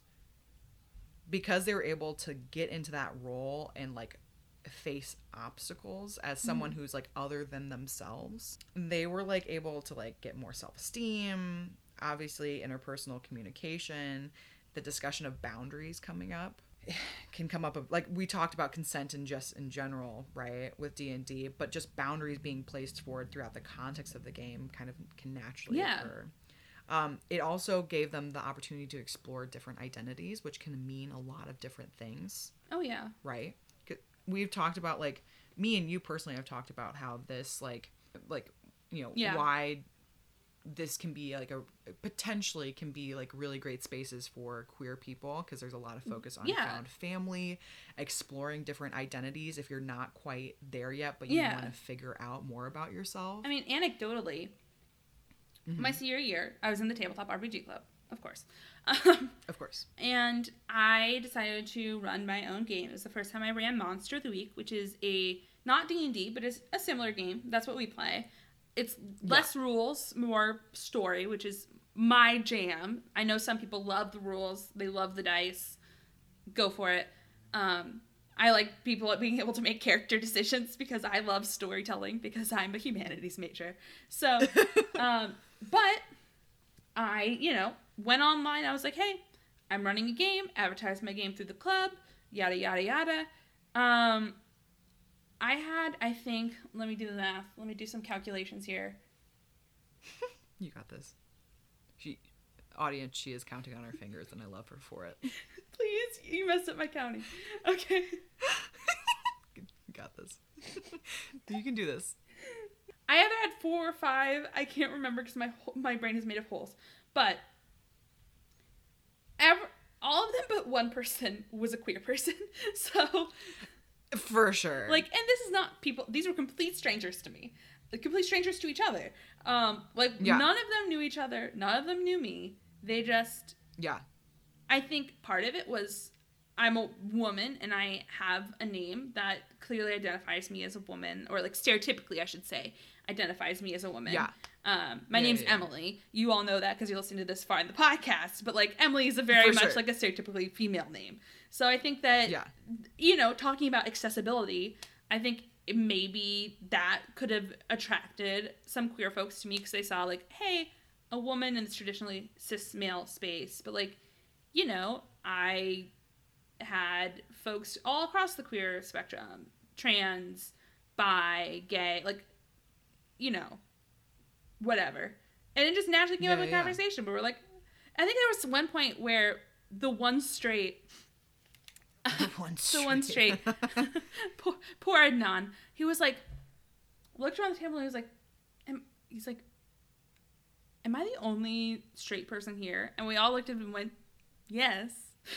because they were able to get into that role and like face obstacles as someone mm. who's like other than themselves, they were like able to like get more self-esteem, obviously interpersonal communication, the discussion of boundaries coming up can come up of, like we talked about consent and just in general, right, with D and D, but just boundaries being placed forward throughout the context of the game kind of can naturally yeah. occur. Um, it also gave them the opportunity to explore different identities, which can mean a lot of different things. Oh yeah. Right? We've talked about, like, me and you personally have talked about how this, like, like, you know, yeah. why this can be like a potentially can be like really great spaces for queer people, because there's a lot of focus on yeah. found family, exploring different identities if you're not quite there yet, but you yeah. want to figure out more about yourself. I mean, anecdotally, mm-hmm. my senior year, I was in the tabletop R P G club, of course. Um, of course. And I decided to run my own game. It was the first time I ran Monster of the Week, which is a not D and D, but it's a similar game. That's what we play. It's less yeah. rules, more story, which is my jam. I know some people love the rules. They love the dice. Go for it. Um, I like people being able to make character decisions because I love storytelling because I'm a humanities major. So, um, but I, you know, went online. I was like, hey, I'm running a game. Advertised my game through the club. Yada, yada, yada. Um... I had, I think, let me do the math. Let me do some calculations here. You got this. She, audience, she is counting on her fingers, and I love her for it. Please, you messed up my counting. Okay. You got this. You can do this. I either had four or five. I can't remember because my my brain is made of holes. But ever, all of them but one person was a queer person. So... For sure. Like, and this is not people, these were complete strangers to me. Complete strangers to each other. Um, like, yeah. none of them knew each other. None of them knew me. They just... Yeah. I think part of it was I'm a woman and I have a name that clearly identifies me as a woman, or like stereotypically, I should say, identifies me as a woman. Yeah. Um, my yeah, name's yeah, yeah. Emily. You all know that because you're listening to this far in the podcast, but like Emily is a very For much sure. like a stereotypically female name. So I think that, yeah. you know, talking about accessibility, I think maybe that could have attracted some queer folks to me because they saw like, hey, a woman in this traditionally cis male space. But like, you know, I had folks all across the queer spectrum, trans, bi, gay, like, you know, whatever. And it just naturally came yeah, up in yeah. conversation. But we're like, I think there was one point where the one straight... The one straight. the one straight. poor, poor Adnan. He was like, looked around the table and he was like, am, he's like, am I the only straight person here? And we all looked at him and went, yes.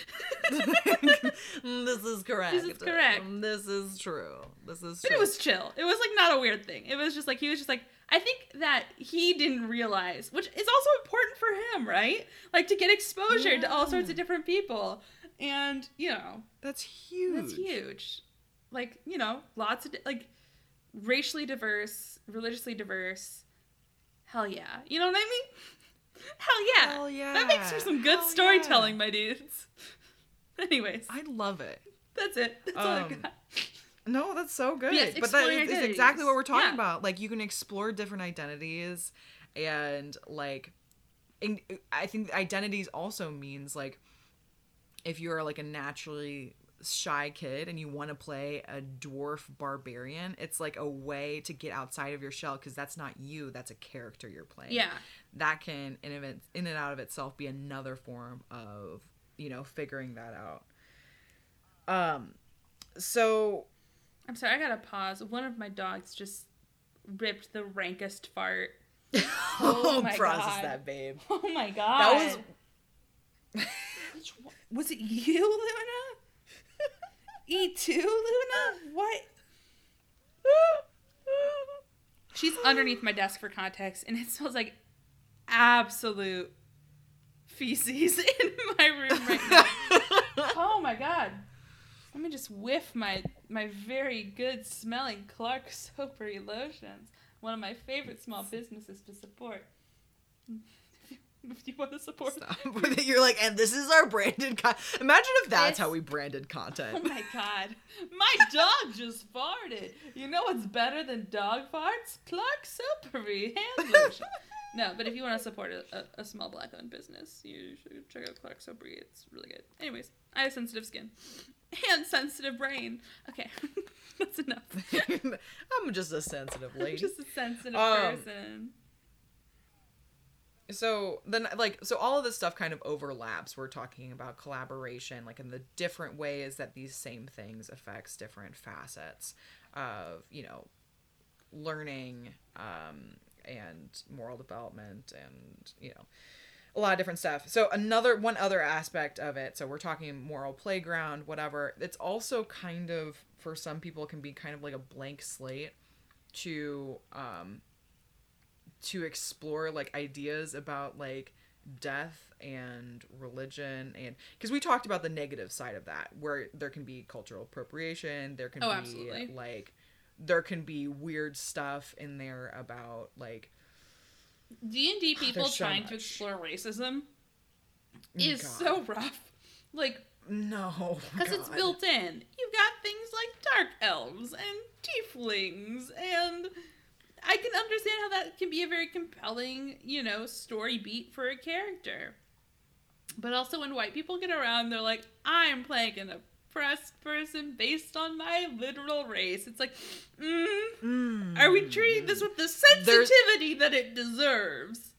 This is correct. This is correct. This is true. This is true. But it was chill. It was like not a weird thing. It was just like, he was just like, I think that he didn't realize, which is also important for him, right? Like to get exposure yeah. to all sorts of different people. And, you know. That's huge. That's huge. Like, you know, lots of, like, racially diverse, religiously diverse. Hell yeah. You know what I mean? Hell yeah. Hell yeah. That makes for some good Hell storytelling, yeah. my dudes. Anyways. I love it. That's it. That's um, all I got. No, that's so good. But, yes, but that is identities. exactly what we're talking yeah. about. Like, you can explore different identities and, like, I think identities also means, like, if you're like a naturally shy kid and you want to play a dwarf barbarian, it's like a way to get outside of your shell, because that's not you, that's a character you're playing. Yeah. That can in, of it, in and out of itself be another form of, you know, figuring that out. Um, so I'm sorry, I gotta pause. One of my dogs just ripped the rankest fart. Oh my process god. That, babe. Oh my god. That was. Which one? Was it you, Luna? E two, Luna? What? She's underneath my desk for context, and it smells like absolute feces in my room right now. Oh my god. Let me just whiff my, my very good smelling Clark Soapery lotions. One of my favorite small businesses to support. If you want to support it. You're like, and this is our branded content. Imagine if that's it's... how we branded content. Oh my god. My dog just farted. You know what's better than dog farts? Clark Soapery hand lotion. No, but if you want to support a, a, a small black-owned business, you should check out Clark Soapery. It's really good. Anyways, I have sensitive skin. And sensitive brain. Okay. That's enough. I'm just a sensitive lady. I'm just a sensitive um, person. So then, like, so all of this stuff kind of overlaps. We're talking about collaboration, like in the different ways that these same things affects different facets of, you know, learning, um, and moral development, and, you know, a lot of different stuff. So another one other aspect of it, so we're talking moral playground, whatever, it's also kind of, for some people, can be kind of like a blank slate to um to explore like ideas about like death and religion, and because we talked about the negative side of that, where there can be cultural appropriation, there can oh, be absolutely. like there can be weird stuff in there about like D and D people so trying much. to explore racism is God. so rough. Like, no, because it's built in. You've got things like dark elves and tieflings, and I can understand how that can be a very compelling, you know, story beat for a character. But also when white people get around, they're like, I'm playing an oppressed person based on my literal race. It's like, mm, mm. Are we treating this with the sensitivity There's... that it deserves?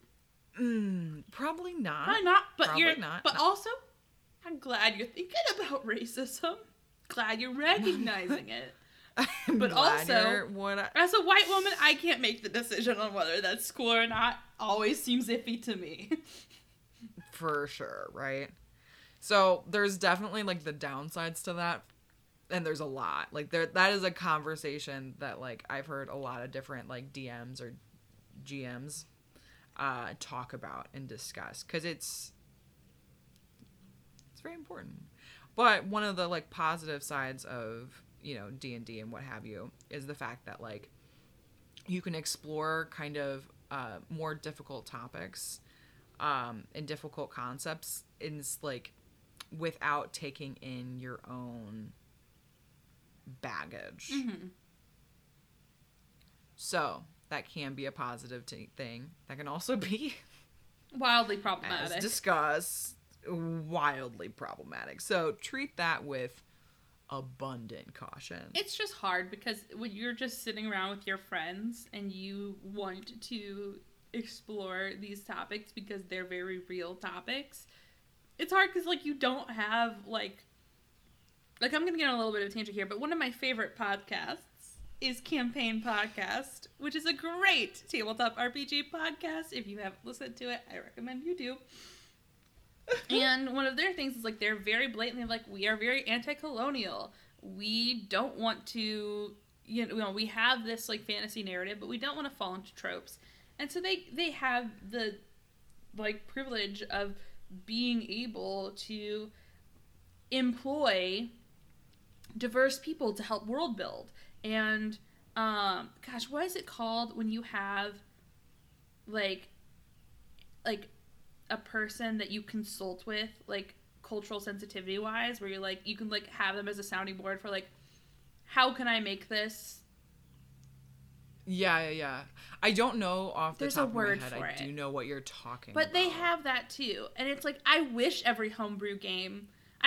Mm, probably not. Probably not, but probably you're not. But also, I'm glad you're thinking about racism. Glad you're recognizing it. I'm but also, what I... as a white woman, I can't make the decision on whether that's cool or not. Always seems iffy to me. For sure, right? So there's definitely like the downsides to that, and there's a lot. Like there, that is a conversation that like I've heard a lot of different like D Ms or G Ms uh, talk about and discuss, because it's it's very important. But one of the like positive sides of, you know, D and D and what have you is the fact that like you can explore kind of uh, more difficult topics um, and difficult concepts in like without taking in your own baggage. Mm-hmm. So that can be a positive t- thing. That can also be wildly problematic. As discussed, wildly problematic. So treat that with abundant caution. It's just hard because when you're just sitting around with your friends and you want to explore these topics because they're very real topics, it's hard because like you don't have like like I'm gonna get on a little bit of a tangent here, but one of my favorite podcasts is Campaign Podcast, which is a great tabletop R P G podcast. If you haven't listened to it, I recommend you do. And one of their things is like they're very blatantly like, we are very anti-colonial. We don't want to, you know, we have this like fantasy narrative, but we don't want to fall into tropes. And so they they have the like privilege of being able to employ diverse people to help world build. And um gosh, what is it called when you have like like a person that you consult with, like cultural sensitivity wise, where you're like, you can like have them as a sounding board for like, how can I make this? Yeah, yeah, yeah. I don't know off the There's top a word of my head. for I it. do know what you're talking but about. But they have that too. And it's like, I wish every homebrew game, I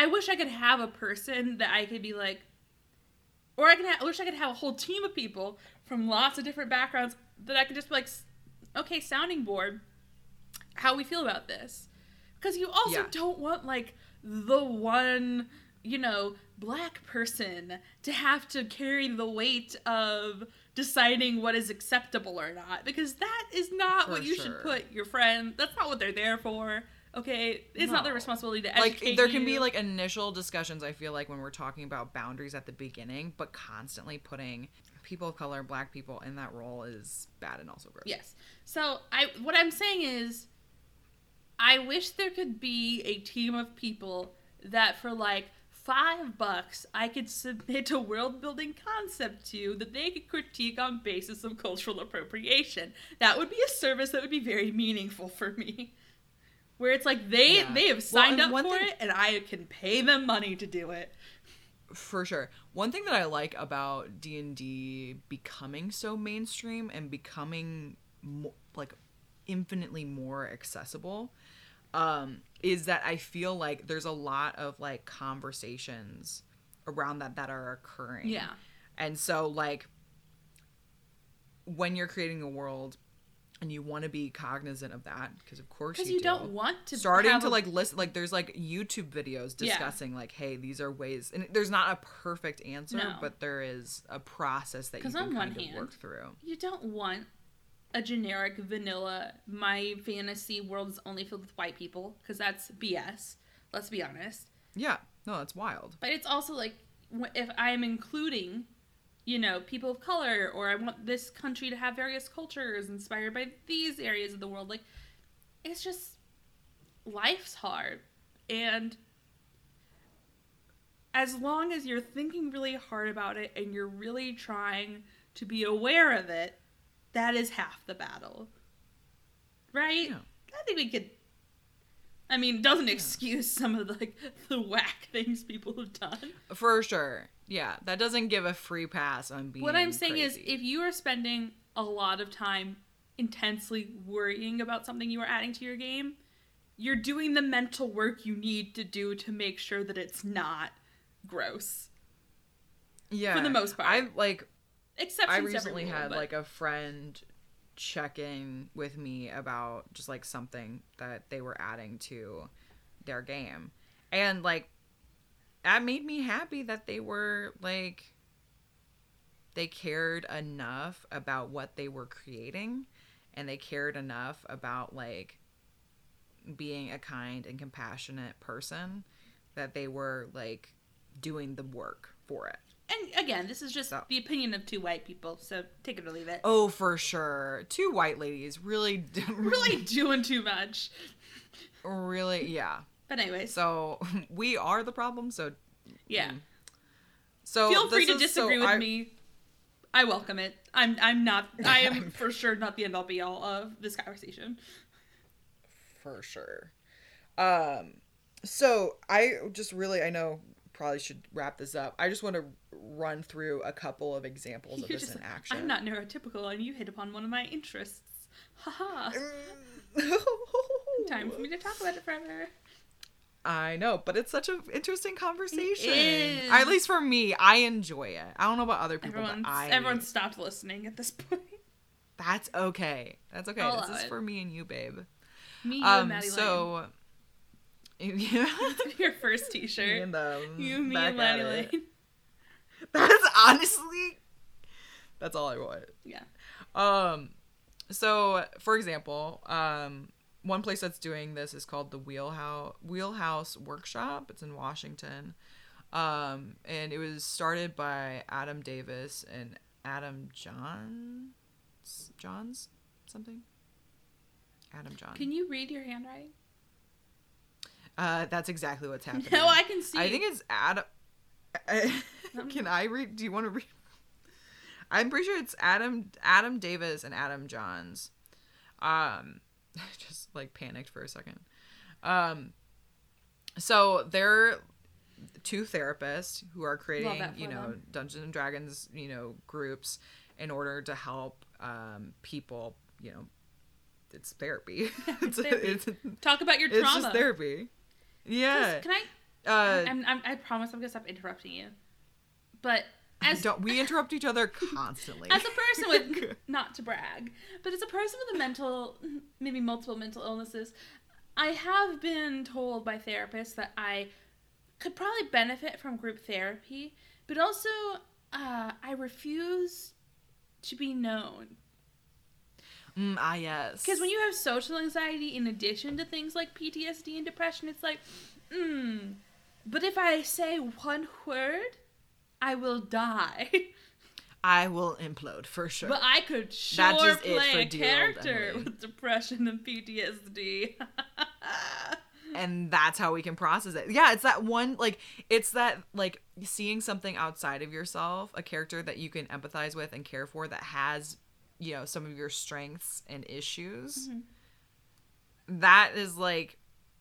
I wish I could have a person that I could be like, or I, can ha- I wish I could have a whole team of people from lots of different backgrounds that I could just be like, okay, sounding board, how we feel about this. Because you also Yeah. don't want, like, the one, you know, black person to have to carry the weight of deciding what is acceptable or not. Because that is not For what you sure. should put your friend. That's not what they're there for. Okay? It's not their No. responsibility to Like, educate there can you. be, like, initial discussions, I feel like, when we're talking about boundaries at the beginning, but constantly putting people of color, black people in that role is bad and also gross. Yes. So I what I'm saying is I wish there could be a team of people that for like five bucks I could submit a world building concept to that they could critique on basis of cultural appropriation. That would be a service that would be very meaningful for me. Where it's like they Yeah. they have Well, signed and up one for thing- it and I can pay them money to do it. For sure. One thing that I like about D and D becoming so mainstream and becoming mo- like infinitely more accessible um, is that I feel like there's a lot of like conversations around that that are occurring. Yeah. And so like when you're creating a world and you want to be cognizant of that, because of course you, Because you do. don't want to starting have to a- like listen, like there's like YouTube videos Yeah. discussing like, hey, these are ways, and there's not a perfect answer, No. but there is a process that you 'Cause can on one kind of hand, work through. You don't want a generic vanilla my fantasy world is only filled with white people because that's B S. Let's be honest. Yeah, no, that's wild. But it's also like wh- if I am including, you know, people of color, or I want this country to have various cultures inspired by these areas of the world, like it's just life's hard, and as long as you're thinking really hard about it and you're really trying to be aware of it, that is half the battle. Right? Yeah. I think we could. I mean, it doesn't excuse some of the, like the whack things people have done. For sure. Yeah, that doesn't give a free pass on being What I'm saying crazy. is, if you are spending a lot of time intensely worrying about something you are adding to your game, you're doing the mental work you need to do to make sure that it's not gross. yeah, for the most part. I like Exceptions I to every recently rule, had but- like a friend check in with me about just like something that they were adding to their game. And like that made me happy that they were like they cared enough about what they were creating, and they cared enough about like being a kind and compassionate person that they were like doing the work for it. And again, this is just So- the opinion of two white people, so take it or leave it. Oh, for sure. Two white ladies really, Really doing too much. really, yeah. But anyways, So we are the problem. So yeah. So Feel free this to is- so disagree with I- me. I welcome it. I'm I'm not I am for sure not the end all be all of this conversation. For sure. Um. So I just really, I know probably should wrap this up. I just want to run through a couple of examples of You're this just in like, action. I'm not neurotypical and you hit upon one of my interests. Haha. Time for me to talk about it forever. I know, but it's such an interesting conversation. is. At least for me, I enjoy it. I don't know about other people, Everyone's but I. everyone stopped listening at this point. That's okay. That's okay. I'll this allow is it. for me and you, babe. Me, you, and Um. Maddie So. Yeah. Lane. Your first T-shirt. And, um, You, me, back and Maddie at it. Lane. That's honestly. That's all I want. Yeah. Um, so for example, um, one place that's doing this is called the Wheelhouse Wheelhouse Workshop. It's in Washington, um, and it was started by Adam Davis and Adam Johns, Johns, something. Adam John. Can you read your handwriting? Uh, that's exactly what's happening. No, I can see. I think it's Adam. Can I read? Do you want to read? I'm pretty sure it's Adam Adam Davis and Adam Johns. Um, I just like panicked for a second. Um, so they're two therapists who are creating, that for you know, them. Dungeons and Dragons, you know, groups in order to help um people, you know, it's therapy. It's therapy. it's, Talk about your it's trauma. just therapy. Yeah. 'Cause Can I Uh, I'm, I'm, I promise I'm gonna stop interrupting you. But as don't we interrupt each other constantly? As a person with, not to brag, but as a person with a mental, maybe multiple mental illnesses, I have been told by therapists that I could probably benefit from group therapy, but also uh, I refuse to be known. Mm, ah, yes. Because when you have social anxiety in addition to things like P T S D and depression, it's like, hmm, but if I say one word, I will die. I will implode for sure. But I could sure That's just play it for a dear character old Emily. with depression and P T S D. And that's how we can process it. Yeah, it's that one, like, it's that, like, seeing something outside of yourself, a character that you can empathize with and care for that has, you know, some of your strengths and issues. Mm-hmm. That is, like,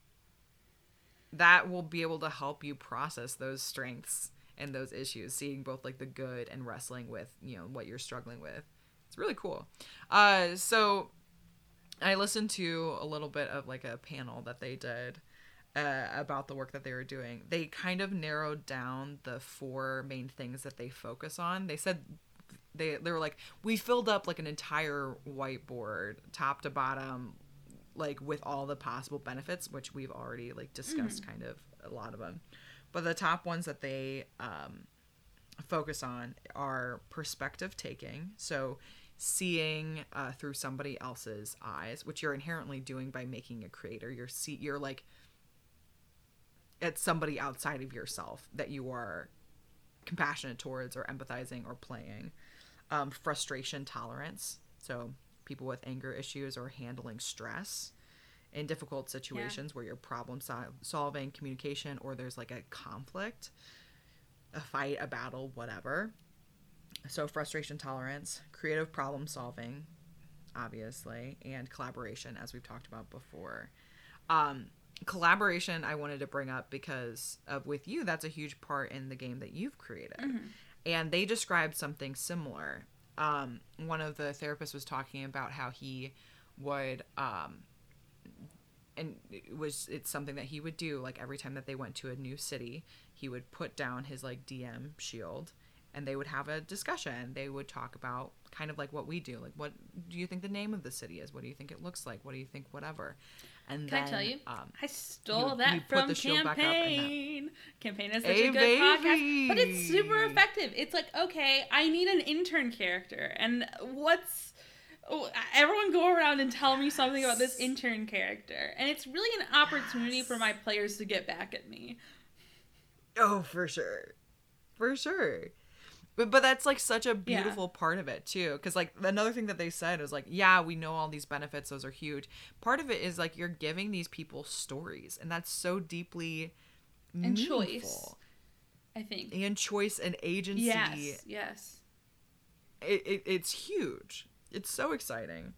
that will be able to help you process those strengths and those issues, seeing both, like, the good and wrestling with, you know, what you're struggling with. It's really cool. Uh, so I listened to a little bit of, like, a panel that they did uh, about the work that they were doing. They kind of narrowed down the four main things that they focus on. They said they they were like, we filled up, like, an entire whiteboard, top to bottom, like, with all the possible benefits, which we've already, like, discussed mm-hmm. kind of a lot of them. But the top ones that they um, focus on are perspective taking. So seeing uh, through somebody else's eyes, which you're inherently doing by making a creator. You're see, you're like, it's somebody outside of yourself that you are compassionate towards or empathizing or playing. Um, frustration tolerance. So people with anger issues or handling stress in difficult situations yeah. where you're problem sol- solving, communication, or there's like a conflict, a fight, a battle, whatever. So frustration tolerance, creative problem solving, obviously, and collaboration, as we've talked about before. Um, collaboration I wanted to bring up because of with you, that's a huge part in the game that you've created. Mm-hmm. And they described something similar. Um, one of the therapists was talking about how he would, um, and it was, it's something that he would do, like every time that they went to a new city, he would put down his like D M shield and they would have a discussion. They would talk about kind of like what we do. Like, what do you think the name of the city is? What do you think it looks like? What do you think? Whatever. And Can then, I tell you? Um, I stole you, that you from the Campaign. That, Campaign is such hey, a good baby. podcast, but it's super effective. It's like, okay, I need an intern character, and what's everyone go around and tell me something about this intern character, and it's really an opportunity yes. for my players to get back at me. Oh, for sure, for sure. But but that's like such a beautiful yeah. part of it too, because like another thing that they said is like, yeah, we know all these benefits; those are huge. Part of it is like you're giving these people stories, and that's so deeply and meaningful. Choice. I think and choice and agency. Yes, yes. It, it it's huge. It's so exciting.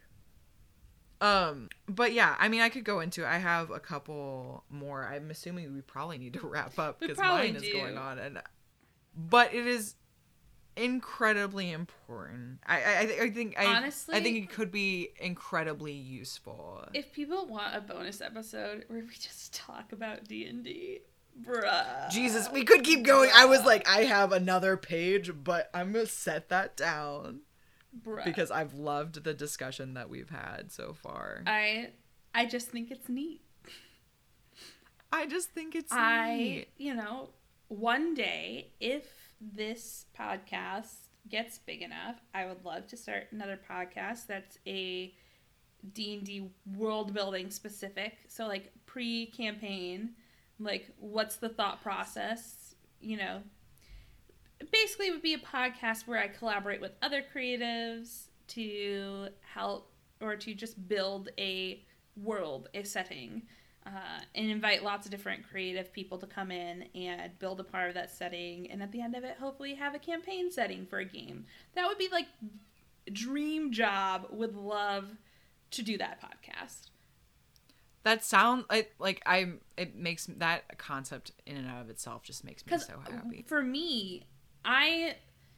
Um, but yeah, I mean, I could go into. I have a couple more. I'm assuming we probably need to wrap up because mine is do. going on, and but it is incredibly important. I I, I think I honestly I think it could be incredibly useful. If people want a bonus episode where we just talk about D and D, bruh. Jesus, we could keep going. Bruh. I was like, I have another page, but I'm gonna set that down. Bruh. Because I've loved the discussion that we've had so far. I I just think it's neat. I just think it's I, neat. You know, one day, if this podcast gets big enough, I would love to start another podcast that's a D and D world building specific. So like pre-campaign, like what's the thought process, you know. Basically, it would be a podcast where I collaborate with other creatives to help or to just build a world, a setting, uh, and invite lots of different creative people to come in and build a part of that setting. And at the end of it, hopefully have a campaign setting for a game. That would be like dream job. Would love to do that podcast. That sound like like I. It makes that concept in and out of itself just makes me so happy. For me. I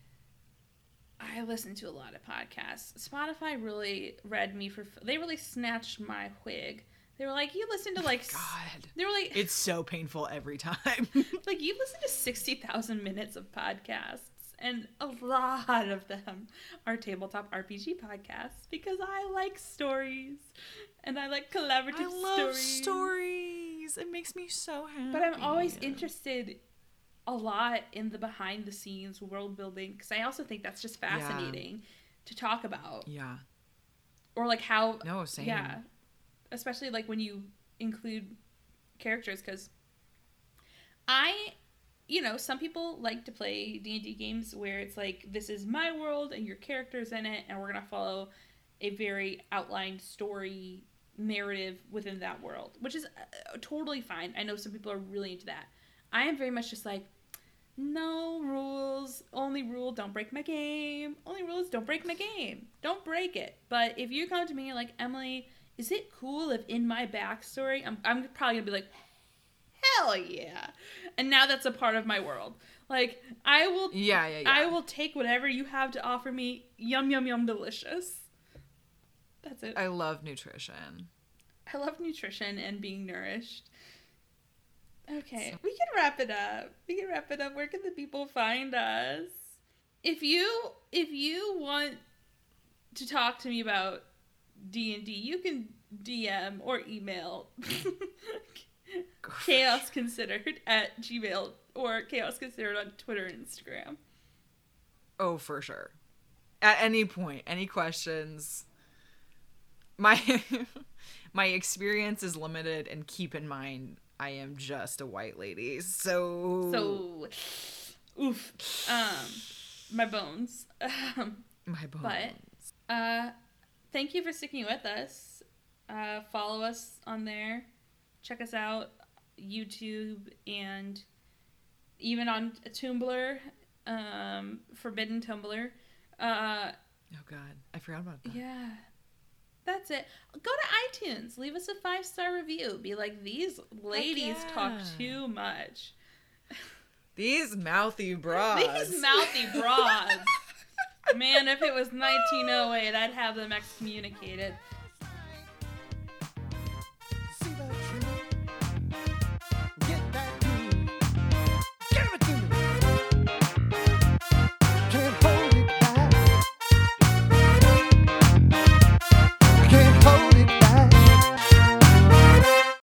I listen to a lot of podcasts. Spotify really read me for... They really snatched my wig. They were like, you listen to like, God, they were like, it's so painful every time. like you listen to sixty thousand minutes of podcasts, and a lot of them are tabletop R P G podcasts because I like stories and I like collaborative I love stories. stories. It makes me so happy. But I'm always interested a lot in the behind the scenes world building because I also think that's just fascinating yeah. to talk about. Yeah. Or like how. No, same. Yeah. Especially like when you include characters because I, you know, some people like to play D and D games where it's like, this is my world and your character's in it and we're going to follow a very outlined story narrative within that world, which is uh, totally fine. I know some people are really into that. I am very much just like, no rules, only rule, don't break my game. Only rules, don't break my game. Don't break it. But if you come to me like, Emily, is it cool if in my backstory, I'm, I'm probably going to be like, hell yeah. And now that's a part of my world. Like, I will, yeah, yeah, yeah. I will take whatever you have to offer me. Yum, yum, yum, delicious. That's it. I love nutrition. I love nutrition and being nourished. Okay, so, we can wrap it up. We can wrap it up. Where can the people find us? If you if you want to talk to me about D and D, you can D M or email Chaos Considered at Gmail or Chaos Considered on Twitter and Instagram. Oh, for sure. At any point, any questions. My my experience is limited, and keep in mind, I am just a white lady, so... So, oof. Um, my bones. Um, my bones. But, uh, thank you for sticking with us. Uh, follow us on there. Check us out. YouTube and even on Tumblr. Um, Forbidden Tumblr. Uh, oh, God. I forgot about that. Yeah. That's it. Go to iTunes. Leave us a five-star review. Be like, these ladies yeah. talk too much. These mouthy broads. These mouthy broads. Man, if it was nineteen oh eight, I'd have them excommunicated.